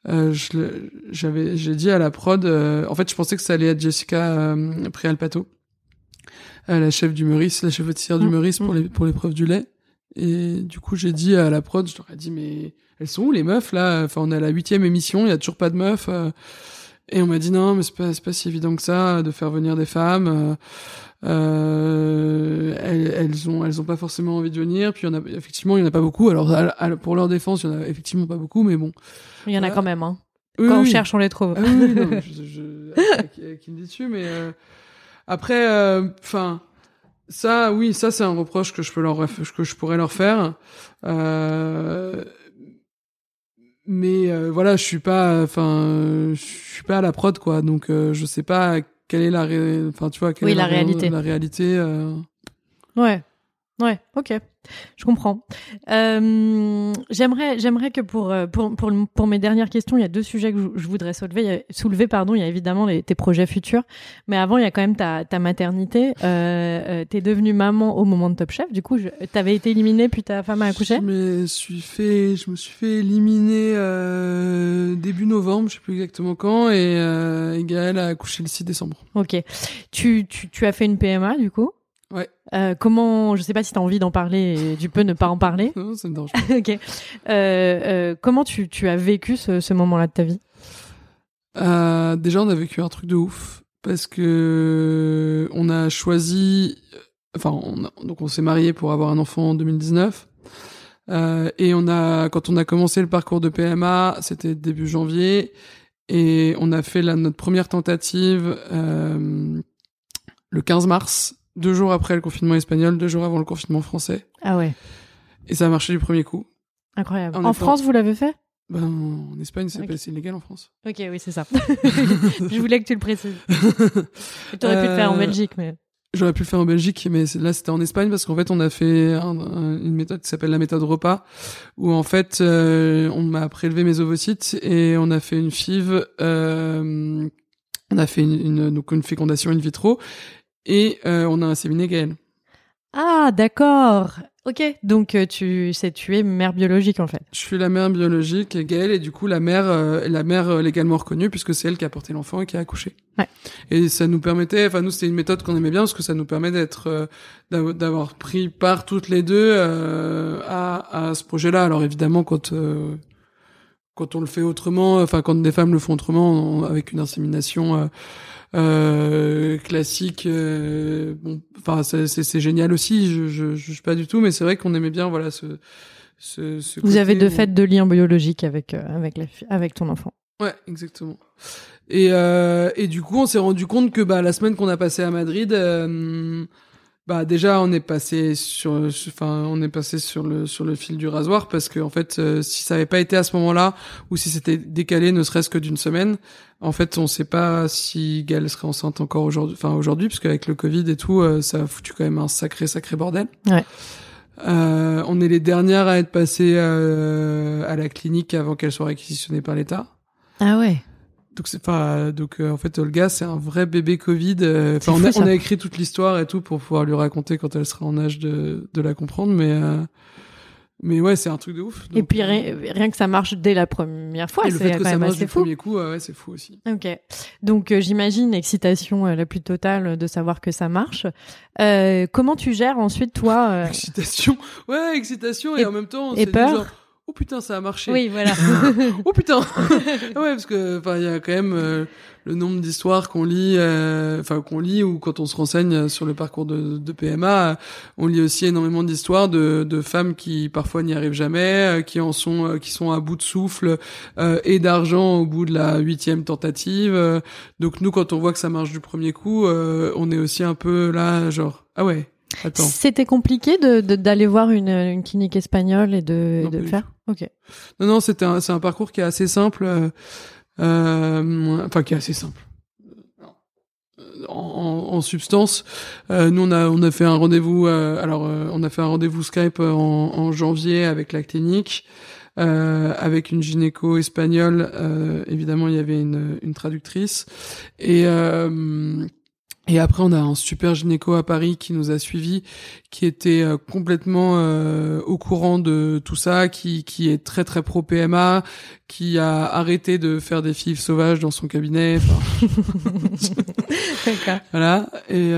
j'ai dit à la prod, en fait, je pensais que ça allait être Jessica Prialpato, la chef du Meurice, la chef pâtissière du Meurice pour l'épreuve du lait. Et du coup, j'ai dit à la prod, je leur ai dit, mais elles sont où les meufs là? Enfin, on est à la 8e émission, il y a toujours pas de meufs. Et on m'a dit non, mais c'est pas si évident que ça de faire venir des femmes. Elles ont pas forcément envie de venir. Puis il y en a pas beaucoup. Alors pour leur défense, il y en a effectivement pas beaucoup, mais bon. Il y en a quand même, hein. Oui, Quand on cherche, on les trouve. Ah oui, non, qui me dit dessus, mais après, enfin. Ça c'est un reproche que je pourrais leur faire. Mais voilà, je suis pas à la prod, quoi. Donc je sais pas quelle est la réalité. La réalité. Ouais, ok, je comprends. J'aimerais que pour mes dernières questions, il y a deux sujets que je voudrais soulever. Il y a évidemment tes projets futurs, mais avant, il y a quand même ta maternité. T'es devenue maman au moment de Top Chef. Du coup, t'avais été éliminée, puis ta femme a accouché. Je me suis fait éliminer début novembre, je sais plus exactement quand, et Gaëlle a accouché le 6 décembre. Ok. Tu as fait une PMA, du coup? Ouais. Comment, je sais pas si t'as envie d'en parler, et tu peux ne pas en parler. Non, ça me dérange pas. Ok. Comment tu as vécu ce moment-là de ta vie? Déjà, on a vécu un truc de ouf parce que on a choisi, donc on s'est mariés pour avoir un enfant en 2019. Et quand on a commencé le parcours de PMA, c'était début janvier, et on a fait notre première tentative le 15 mars. 2 jours après le confinement espagnol, 2 jours avant le confinement français. Ah ouais. Et ça a marché du premier coup. Incroyable. En France, vous l'avez fait? En Espagne, c'est illégal en France. Ok, oui, c'est ça. Je voulais que tu le précises. Tu aurais pu le faire en Belgique, mais... J'aurais pu le faire en Belgique, mais là, c'était en Espagne, parce qu'en fait, on a fait une méthode qui s'appelle la méthode repas, où en fait, on m'a prélevé mes ovocytes et on a fait une FIV, on a fait une fécondation in vitro, et on a inséminé Gaëlle. Ah, d'accord. Ok, donc tu es mère biologique en fait. Je suis la mère biologique et Gaëlle est du coup la mère légalement reconnue puisque c'est elle qui a porté l'enfant et qui a accouché. Ouais. Et ça nous permettait, enfin nous c'était une méthode qu'on aimait bien parce que ça nous permet d'avoir pris part toutes les deux à ce projet-là. Alors évidemment quand on le fait autrement, enfin quand des femmes le font autrement avec une insémination classique, bon, enfin c'est génial aussi. Je juge pas du tout, mais c'est vrai qu'on aimait bien voilà ce Vous avez de fait de liens biologiques avec ton enfant. Ouais, exactement. Et du coup, on s'est rendu compte que la semaine qu'on a passée à Madrid, déjà on est passé sur le fil du rasoir parce que en fait, si ça avait pas été à ce moment-là ou si c'était décalé, ne serait-ce que d'une semaine, en fait, on sait pas si Gaëlle serait enceinte encore aujourd'hui, parce qu'avec le Covid et tout, ça a foutu quand même un sacré bordel. Ouais. On est les dernières à être passées à la clinique avant qu'elle soit réquisitionnée par l'État. Ah ouais. Donc en fait Olga c'est un vrai bébé Covid. On a écrit toute l'histoire et tout pour pouvoir lui raconter quand elle sera en âge de la comprendre, mais ouais c'est un truc de ouf. Donc, et puis rien que ça marche dès la première fois, et le c'est fait que quand ça même marche assez du fou. premier coup, ouais c'est fou aussi. Ok, donc j'imagine l'excitation la plus totale de savoir que ça marche. Comment tu gères ensuite toi Excitation et en même temps on et s'est peur. dit genre, oh putain ça a marché. Oui voilà. Oh putain. Ouais parce que il y a quand même le nombre d'histoires qu'on lit ou quand on se renseigne sur le parcours de PMA, on lit aussi énormément d'histoires de femmes qui parfois n'y arrivent jamais, qui sont à bout de souffle et d'argent au bout de la 8e tentative. Donc nous quand on voit que ça marche du premier coup, on est aussi un peu là genre ah ouais. Attends. C'était compliqué d'aller voir une clinique espagnole et de faire. Ok. Non, c'est un parcours qui est assez simple, qui est assez simple. En substance, nous on a fait un rendez-vous. On a fait un rendez-vous Skype en janvier avec la clinique, avec une gynéco espagnole. Évidemment, il y avait une traductrice et après, on a un super gynéco à Paris qui nous a suivis, qui était complètement au courant de tout ça, qui est très très pro PMA, qui a arrêté de faire des filles sauvages dans son cabinet. D'accord. Voilà.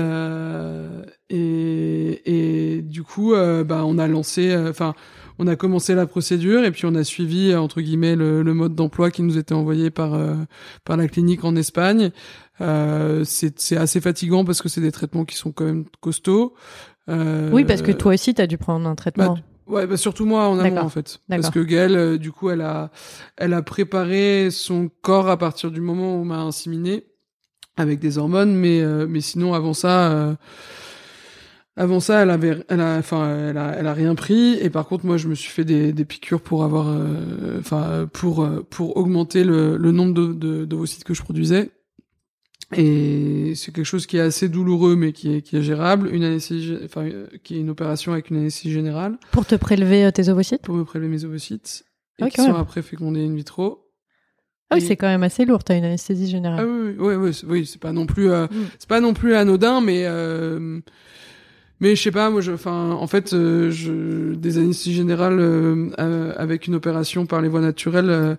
Et du coup, on a lancé, on a commencé la procédure et puis on a suivi entre guillemets le mode d'emploi qui nous était envoyé par la clinique en Espagne. C'est assez fatigant parce que c'est des traitements qui sont quand même costauds. Oui, parce que toi aussi, t'as dû prendre un traitement. Surtout moi en amont en fait. Parce que Gaëlle, du coup, elle a préparé son corps à partir du moment où on m'a inséminé avec des hormones, mais sinon avant ça, elle a rien pris. Et par contre, moi, je me suis fait des piqûres pour avoir, pour augmenter le nombre d'ovocytes que je produisais. Et c'est quelque chose qui est assez douloureux, mais qui est gérable. Qui est une opération avec une anesthésie générale. Pour te prélever tes ovocytes? Pour me prélever mes ovocytes. Et okay, qui sont après fécondés in vitro. Ah oui, c'est quand même assez lourd. T'as une anesthésie générale. Ah oui, c'est pas non plus, c'est pas non plus anodin, mais je sais pas, moi, des anesthésies générales avec une opération par les voies naturelles.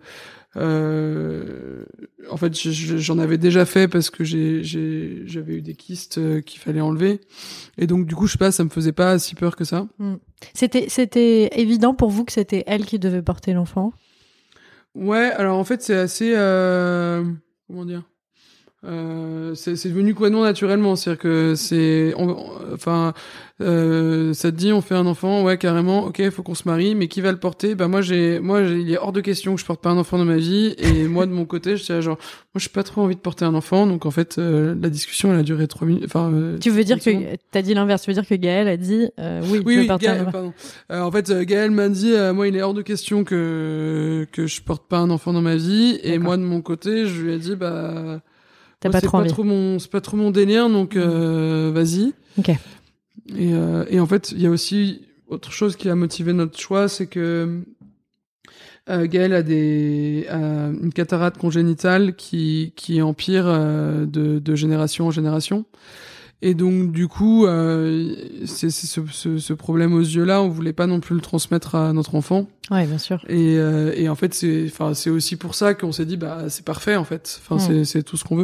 En fait, j'en avais déjà fait parce que j'avais eu des kystes qu'il fallait enlever, et donc du coup, je sais pas, ça me faisait pas si peur que ça. C'était évident pour vous que c'était elle qui devait porter l'enfant? Ouais, alors en fait, c'est assez comment dire. C'est devenu complètement naturellement, c'est-à-dire que ça te dit on fait un enfant, ouais carrément, ok, faut qu'on se marie, mais qui va le porter? Moi il est hors de question que je porte pas un enfant dans ma vie, et moi de mon côté je suis genre moi j'ai pas trop envie de porter un enfant, donc en fait la discussion elle a duré 3 minutes. Tu veux dire que t'as dit l'inverse, tu veux dire que Gaëlle a dit oui, je veux porter un enfant. Pardon. En fait Gaëlle m'a dit moi il est hors de question que je porte pas un enfant dans ma vie. D'accord. Et moi de mon côté je lui ai dit c'est pas trop mon délire, donc vas-y. Ok. Et en fait, il y a aussi autre chose qui a motivé notre choix, c'est que Gaëlle a une cataracte congénitale qui empire de génération en génération. Et donc du coup, c'est ce problème aux yeux là, on voulait pas non plus le transmettre à notre enfant. Ouais, bien sûr. Et en fait, c'est aussi pour ça qu'on s'est dit, bah c'est parfait en fait. C'est tout ce qu'on veut.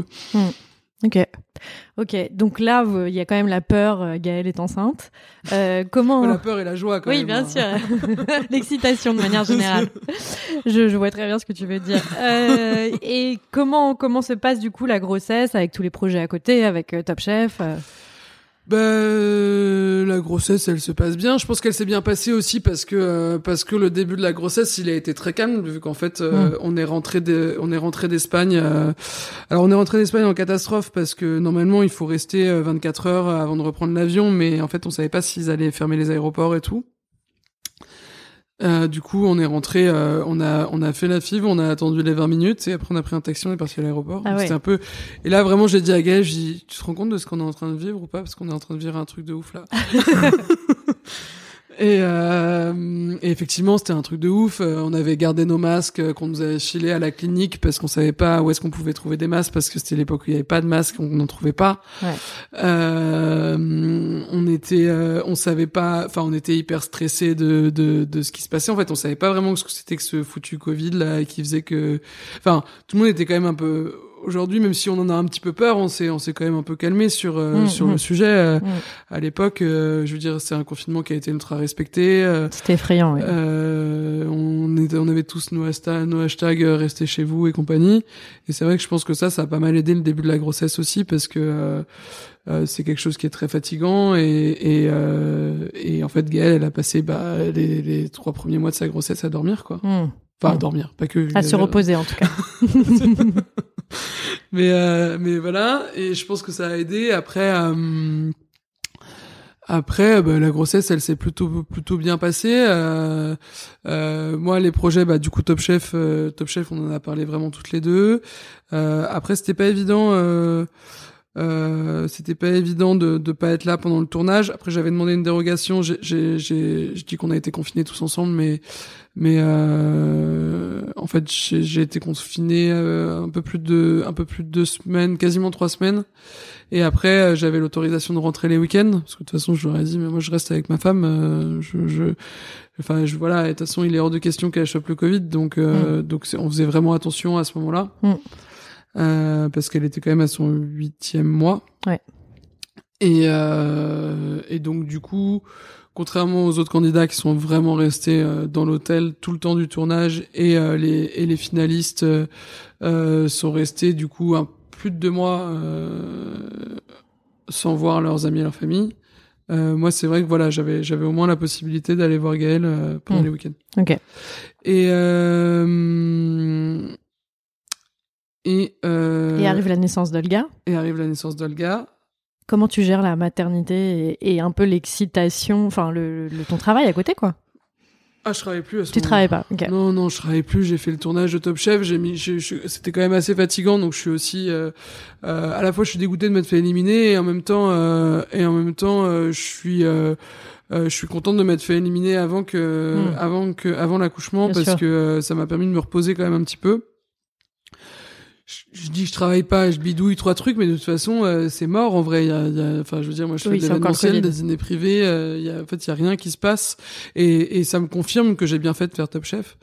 Ok. Donc là, il y a quand même la peur. Gaëlle est enceinte. Comment La peur et la joie quand même. Oui, bien sûr. L'excitation de manière générale. Je vois très bien ce que tu veux dire. Et comment se passe du coup la grossesse avec tous les projets à côté, avec Top Chef La grossesse, elle se passe bien. Je pense qu'elle s'est bien passée aussi parce que le début de la grossesse, il a été très calme vu qu'en fait, on est rentré d'Espagne. Alors on est rentré d'Espagne en catastrophe parce que normalement il faut rester 24 heures avant de reprendre l'avion, mais en fait on savait pas s'ils allaient fermer les aéroports et tout. Du coup, on est rentré, on a fait la FIV, on a attendu les 20 minutes et après on a pris un taxi, on est parti à l'aéroport. Ah ouais. C'était un peu, et là vraiment j'ai dit à Gaëlle, tu te rends compte de ce qu'on est en train de vivre ou pas? Parce qu'on est en train de vivre un truc de ouf là. Et effectivement, c'était un truc de ouf. On avait gardé nos masques qu'on nous avait filés à la clinique parce qu'on savait pas où est-ce qu'on pouvait trouver des masques parce que c'était l'époque où il y avait pas de masques, on n'en trouvait pas. Ouais. On savait pas, enfin, on était hyper stressés de ce qui se passait. En fait, on savait pas vraiment ce que c'était que ce foutu Covid là qui faisait que, enfin, tout le monde était quand même un peu. Aujourd'hui, même si on en a un petit peu peur, on s'est quand même un peu calmé sur le sujet. À l'époque, je veux dire, c'est un confinement qui a été ultra respecté. C'était effrayant. Oui. On avait tous nos hashtags restez chez vous et compagnie. Et c'est vrai que je pense que ça a pas mal aidé le début de la grossesse aussi parce que c'est quelque chose qui est très fatigant et en fait Gaëlle, elle a passé les 3 premiers mois de sa grossesse à dormir quoi. Enfin à dormir, pas que à se reposer en tout cas. mais voilà, et je pense que ça a aidé. Après, la grossesse, elle s'est plutôt bien passée. Moi, les projets, du coup, Top Chef, on en a parlé vraiment toutes les deux. Après, c'était pas évident de pas être là pendant le tournage. Après, j'avais demandé une dérogation. Je dis qu'on a été confinés tous ensemble, mais en fait, j'ai été confiné un peu plus de 2 semaines, quasiment 3 semaines. Et après, j'avais l'autorisation de rentrer les week-ends parce que de toute façon, je leur ai dit, mais moi, je reste avec ma femme. Voilà. Et de toute façon, il est hors de question qu'elle chope le Covid, donc on faisait vraiment attention à ce moment-là. Parce qu'elle était quand même à son 8e mois. Ouais. Et donc du coup, contrairement aux autres candidats qui sont vraiment restés dans l'hôtel tout le temps du tournage et les finalistes sont restés du coup plus de 2 mois sans voir leurs amis et leur famille. Moi, c'est vrai que voilà, j'avais au moins la possibilité d'aller voir Gaëlle pendant les week-ends. Ok. Et arrive la naissance d'Olga. Comment tu gères la maternité et un peu l'excitation, enfin ton travail à côté, quoi? Ah, je travaillais plus à ce moment-là. Tu travaillais pas, ok. Non, je travaillais plus. J'ai fait le tournage de Top Chef. C'était quand même assez fatigant, donc je suis aussi à la fois je suis dégoûté de m'être fait éliminer et en même temps je suis contente de m'être fait éliminer avant l'accouchement. Bien parce sûr. Que ça m'a permis de me reposer quand même un petit peu. Je dis que je travaille pas, je bidouille 3 trucs, mais de toute façon, c'est mort en vrai. Enfin, je veux dire, moi, je fais de l'événementiel, des dîners privés. En fait, il y a rien qui se passe, et ça me confirme que j'ai bien fait de faire Top Chef.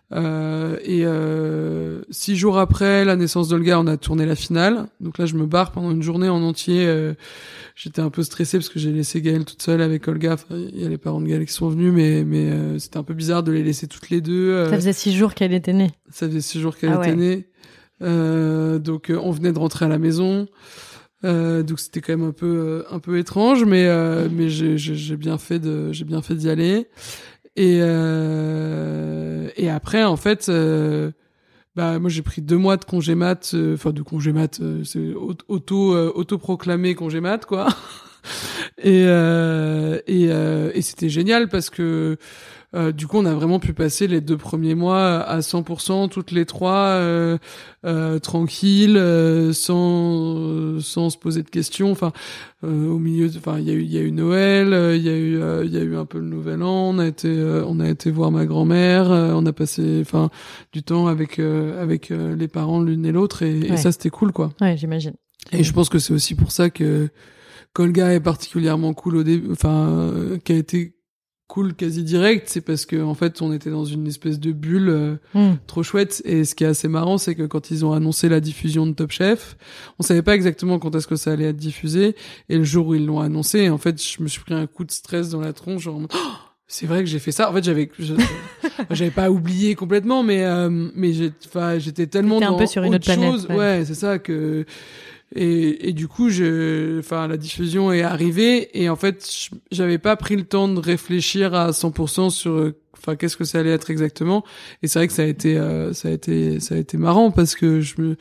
6 jours après la naissance d'Olga, on a tourné la finale. Donc là, je me barre pendant une journée en entier. J'étais un peu stressé parce que j'ai laissé Gaëlle toute seule avec Olga. Enfin, il y a les parents de Gaëlle qui sont venus, mais c'était un peu bizarre de les laisser toutes les deux. Ça faisait 6 jours qu'elle était née. était née. Donc on venait de rentrer à la maison, donc c'était quand même un peu étrange, mais j'ai bien fait d'y aller. Et après en fait, moi j'ai pris 2 mois de congé mat, c'est auto-proclamé congé mat quoi. Et c'était génial parce que du coup, on a vraiment pu passer les 2 premiers mois à 100%, toutes les 3, tranquilles, sans se poser de questions. Enfin, au milieu, il y a eu Noël, il y a eu un peu le Nouvel An. On a été voir ma grand-mère. On a passé, du temps avec les parents l'une et l'autre, et ça c'était cool, quoi. Ouais, j'imagine. Et je pense que c'est aussi pour ça que Colga est particulièrement cool au début, qui a été cool quasi direct, c'est parce que en fait on était dans une espèce de bulle trop chouette. Et ce qui est assez marrant, c'est que quand ils ont annoncé la diffusion de Top Chef, on savait pas exactement quand est-ce que ça allait être diffusé, et le jour où ils l'ont annoncé, en fait je me suis pris un coup de stress dans la tronche, genre c'est vrai que j'ai fait ça. En fait j'avais pas oublié complètement, mais j'étais tellement un dans peu sur une autre planète, ouais, c'est ça que. Et du coup, la diffusion est arrivée, et en fait, j'avais pas pris le temps de réfléchir à 100% sur, qu'est-ce que ça allait être exactement. Et c'est vrai que ça a été marrant, parce que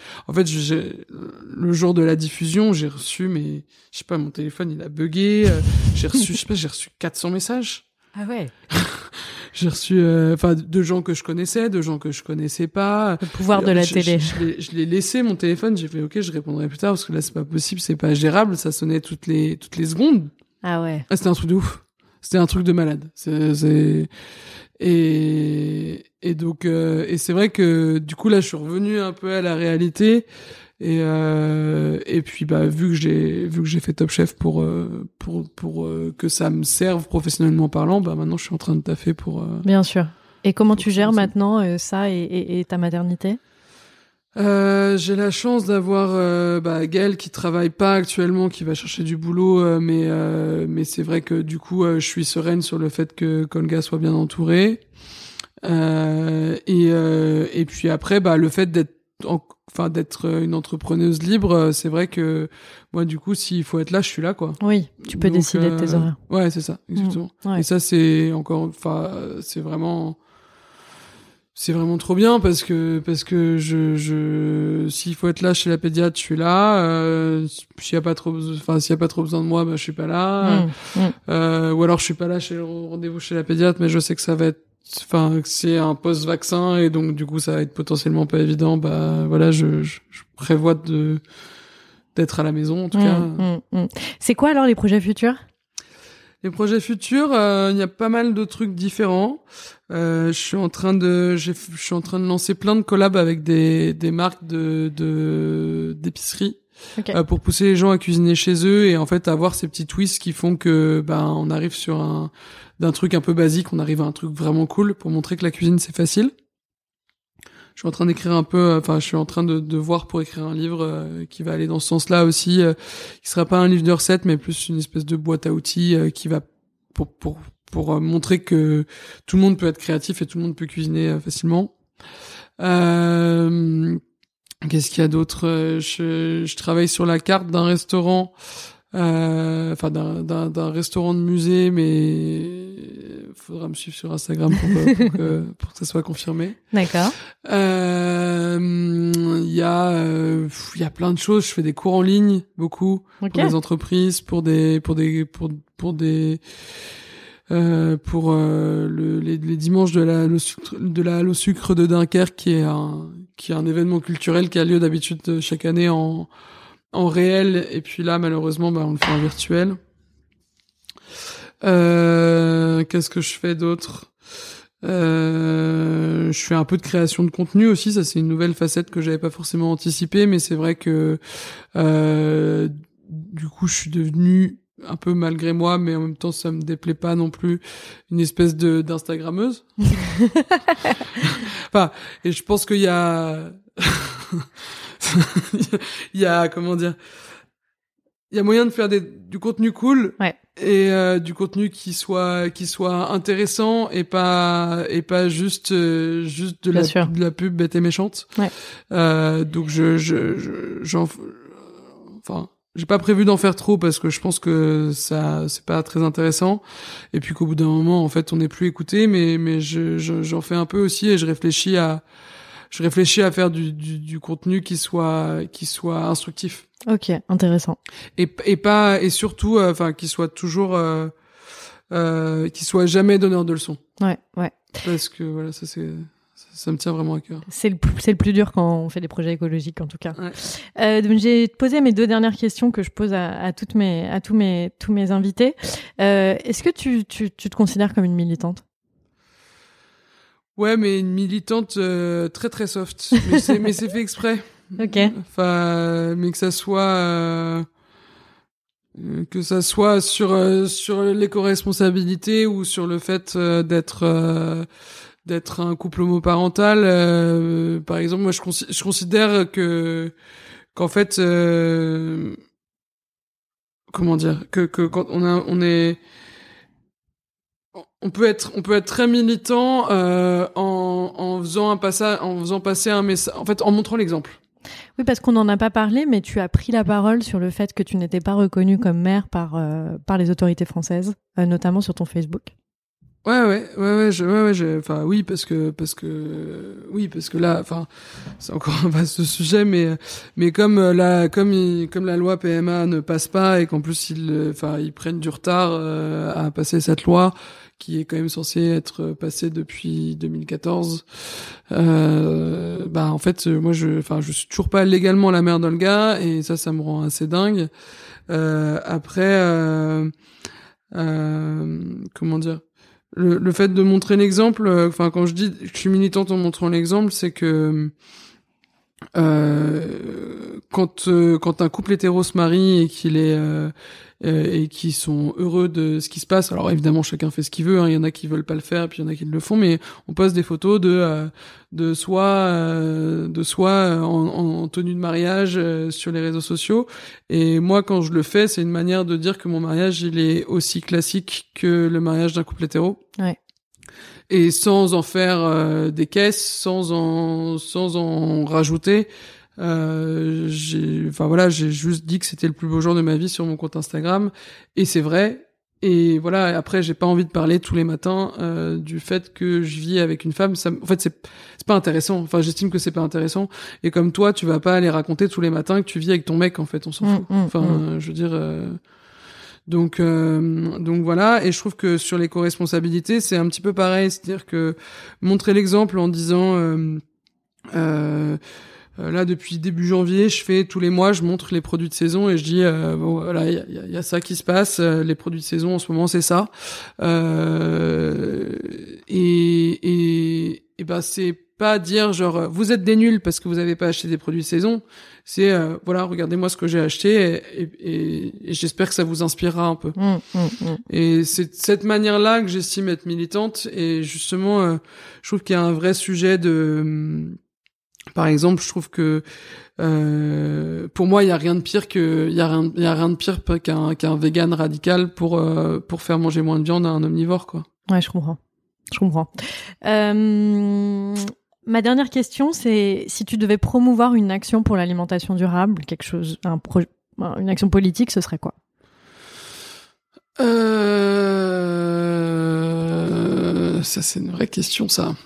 le jour de la diffusion, j'ai reçu, mais je sais pas, mon téléphone il a buggé. J'ai reçu 400 messages. Ah ouais. J'ai reçu de gens que je connaissais, de gens que je connaissais pas. Le pouvoir de la télé. Je l'ai laissé mon téléphone, j'ai fait OK, je répondrai plus tard parce que là c'est pas possible, c'est pas gérable, ça sonnait toutes les secondes. Ah ouais. C'était un truc de ouf. C'était un truc de malade. Et donc c'est vrai que du coup là je suis revenu un peu à la réalité. Et puis vu que j'ai fait Top Chef pour que ça me serve professionnellement parlant, maintenant je suis en train de taffer pour bien sûr. Et comment tu gères maintenant ça et ta maternité? J'ai la chance d'avoir Gaëlle qui travaille pas actuellement, qui va chercher du boulot, mais c'est vrai que du coup je suis sereine sur le fait que Colga soit bien entouré, et puis après le fait d'être une entrepreneuse libre, c'est vrai que moi du coup s'il faut être là, je suis là quoi. Oui, tu peux décider de tes horaires. Ouais, c'est ça, exactement. Ouais. Et ça c'est c'est vraiment trop bien parce que s'il faut être là chez la pédiatre, je suis là. S'il y a pas trop besoin de moi, je suis pas là. Ou alors je suis pas là chez le rendez-vous chez la pédiatre, mais je sais que ça va être c'est un post-vaccin, et donc du coup ça va être potentiellement pas évident. Je prévois d'être à la maison en tout cas. C'est quoi alors les projets futurs? Les projets futurs, il y a pas mal de trucs différents. Je suis en train de lancer plein de collabs avec des marques d'épicerie. Okay. Pour pousser les gens à cuisiner chez eux, et en fait avoir ces petits twists qui font que on arrive sur d'un truc un peu basique, on arrive à un truc vraiment cool pour montrer que la cuisine c'est facile. Je suis en train d'écrire je suis en train de voir pour écrire un livre qui va aller dans ce sens-là aussi, qui sera pas un livre de recettes, mais plus une espèce de boîte à outils qui va pour montrer que tout le monde peut être créatif et tout le monde peut cuisiner facilement. Qu'est-ce qu'il y a d'autre? Je travaille sur la carte d'un restaurant, d'un restaurant de musée, mais faudra me suivre sur Instagram pour que ça soit confirmé. D'accord. Il y a plein de choses. Je fais des cours en ligne, beaucoup, pour des entreprises, pour les dimanches de la Halo Sucre de Dunkerque, qui est un événement culturel qui a lieu d'habitude chaque année en réel, et puis là malheureusement on le fait en virtuel. Qu'est-ce que je fais d'autre? Je fais un peu de création de contenu aussi, ça c'est une nouvelle facette que j'avais pas forcément anticipée, mais c'est vrai que du coup je suis devenu un peu malgré moi, mais en même temps ça me déplaît pas non plus, une espèce d'instagrammeuse. Et je pense qu'il y a il y a comment dire, il y a moyen de faire du contenu cool, ouais, et du contenu qui soit intéressant, et pas juste de la pub bête et méchante. Ouais. Donc j'ai pas prévu d'en faire trop parce que je pense que ça c'est pas très intéressant, et puis qu'au bout d'un moment en fait on n'est plus écouté, mais j'en fais un peu aussi, et je réfléchis à faire du contenu qui soit instructif. Ok, intéressant. Et surtout qui soit toujours qui soit jamais donneur de leçons. Ouais. Parce que voilà, ça me tient vraiment à cœur. C'est le plus dur quand on fait des projets écologiques, en tout cas. Ouais. Donc j'ai posé mes 2 dernières questions que je pose à tous mes invités. Est-ce que tu te considères comme une militante? Ouais, mais une militante très très soft. Mais c'est fait exprès. Ok. Mais que ça soit Que ça soit sur l'éco-responsabilité ou sur le fait d'être un couple homoparental. Par exemple, moi, je considère qu'en fait, comment dire, que quand on peut être très militant en faisant passer un message, en fait, en montrant l'exemple. Oui, parce qu'on n'en a pas parlé, mais tu as pris la parole sur le fait que tu n'étais pas reconnue comme mère par les autorités françaises, notamment sur ton Facebook. Enfin, oui, parce que là, enfin, c'est encore un vaste sujet, mais comme la loi PMA ne passe pas et qu'en plus ils prennent du retard à passer cette loi qui est quand même censée être passée depuis 2014, en fait, moi je suis toujours pas légalement la mère d'Olga et ça me rend assez dingue. Après, comment dire? Le fait de montrer l'exemple, enfin quand je dis que je suis militante en montrant l'exemple, c'est que quand un couple hétéro se marie et et qu'ils sont heureux de ce qui se passe, alors évidemment chacun fait ce qu'il veut, hein, il y en a qui veulent pas le faire et puis il y en a qui le font, mais on poste des photos de soi en tenue de mariage sur les réseaux sociaux, et moi quand je le fais, c'est une manière de dire que mon mariage il est aussi classique que le mariage d'un couple hétéro. Ouais. Et sans en faire des caisses, sans en rajouter. J'ai juste dit que c'était le plus beau jour de ma vie sur mon compte Instagram, et c'est vrai. Et voilà, après j'ai pas envie de parler tous les matins du fait que je vis avec une femme. En fait, c'est pas intéressant. Enfin, j'estime que c'est pas intéressant. Et comme toi, tu vas pas aller raconter tous les matins que tu vis avec ton mec. En fait, on s'en fout. Je veux dire. Donc voilà, et je trouve que sur l'éco-responsabilité, c'est un petit peu pareil, c'est-à-dire que montrer l'exemple en disant là depuis début janvier, tous les mois, je montre les produits de saison et je dis bon voilà, il y a ça qui se passe, les produits de saison en ce moment c'est ça, et ben c'est pas dire genre vous êtes des nuls parce que vous avez pas acheté des produits de saison. C'est voilà, regardez-moi ce que j'ai acheté et j'espère que ça vous inspirera un peu. Et c'est de cette manière-là que j'estime être militante, et justement je trouve qu'il y a un vrai sujet par exemple, je trouve que pour moi il y a rien de pire qu'un vegan radical pour faire manger moins de viande à un omnivore, quoi. Ouais, je comprends. Ma dernière question, c'est si tu devais promouvoir une action pour l'alimentation durable, une action politique, ce serait quoi? Ça, c'est une vraie question, ça.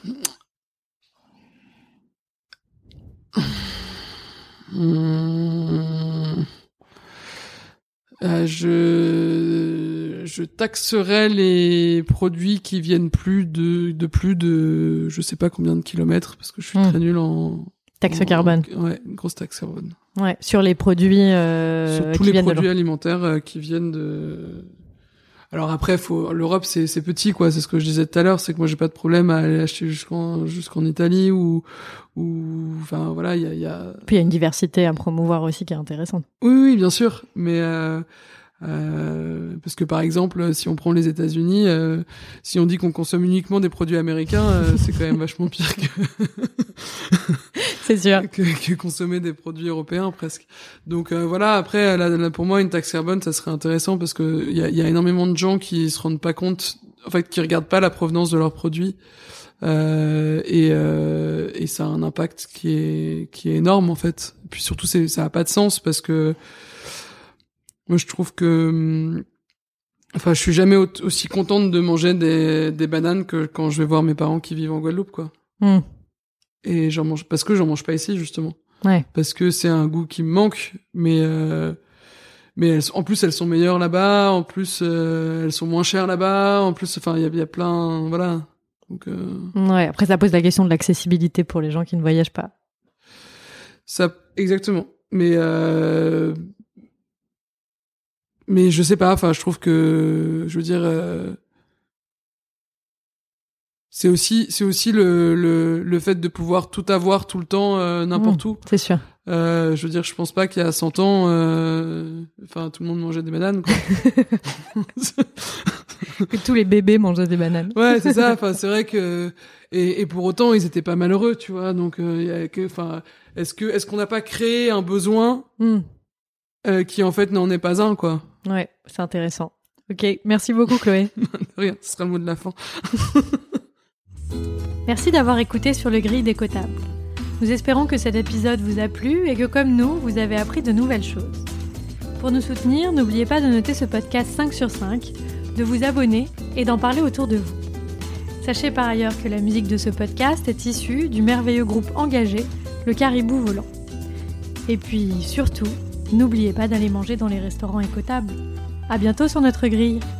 Je taxerais les produits qui viennent plus de je sais pas combien de kilomètres, parce que je suis très nul en taxe carbone. Ouais, une grosse taxe carbone. Ouais, sur les produits sur tous les produits alimentaires qui viennent de. Alors après, l'Europe c'est petit, quoi. C'est ce que je disais tout à l'heure, c'est que moi j'ai pas de problème à aller acheter jusqu'en Italie ou enfin voilà, il y a. Puis il y a une diversité à promouvoir aussi qui est intéressante. Oui, bien sûr, mais parce que par exemple, si on prend les États-Unis, si on dit qu'on consomme uniquement des produits américains, c'est quand même vachement pire c'est sûr. que consommer des produits européens presque. Donc voilà, après là, pour moi une taxe carbone ça serait intéressant, parce que il y a énormément de gens qui se rendent pas compte, en fait, qui regardent pas la provenance de leurs produits, et ça a un impact qui est énorme, en fait. Et puis surtout ça a pas de sens, parce que moi je trouve que enfin je suis jamais aussi contente de manger des bananes que quand je vais voir mes parents qui vivent en Guadeloupe, quoi. Et parce que j'en mange pas ici, justement. Ouais. Parce que c'est un goût qui me manque, mais en plus elles sont meilleures là-bas, en plus elles sont moins chères là-bas, en plus enfin il y a plein, voilà. Donc ouais, après ça pose la question de l'accessibilité pour les gens qui ne voyagent pas. Ça exactement. Mais je sais pas, enfin je trouve que je veux dire c'est aussi le fait de pouvoir tout avoir tout le temps, n'importe où. C'est sûr. Je veux dire, je pense pas qu'il y a 100 ans, tout le monde mangeait des bananes, quoi. Que tous les bébés mangeaient des bananes. Ouais, c'est ça. Enfin, c'est vrai que et pour autant, ils étaient pas malheureux, tu vois. Donc, est-ce qu'on n'a pas créé un besoin qui en fait n'en est pas un, quoi. Ouais, c'est intéressant. Ok, merci beaucoup, Chloé. Rien, ce sera le mot de la fin. Merci d'avoir écouté Sur le Grille Décotable. Nous espérons que cet épisode vous a plu et que, comme nous, vous avez appris de nouvelles choses. Pour nous soutenir, n'oubliez pas de noter ce podcast 5 sur 5, de vous abonner et d'en parler autour de vous. Sachez par ailleurs que la musique de ce podcast est issue du merveilleux groupe engagé, le Caribou Volant. Et puis, surtout, n'oubliez pas d'aller manger dans les restaurants écotables. À bientôt sur notre grille.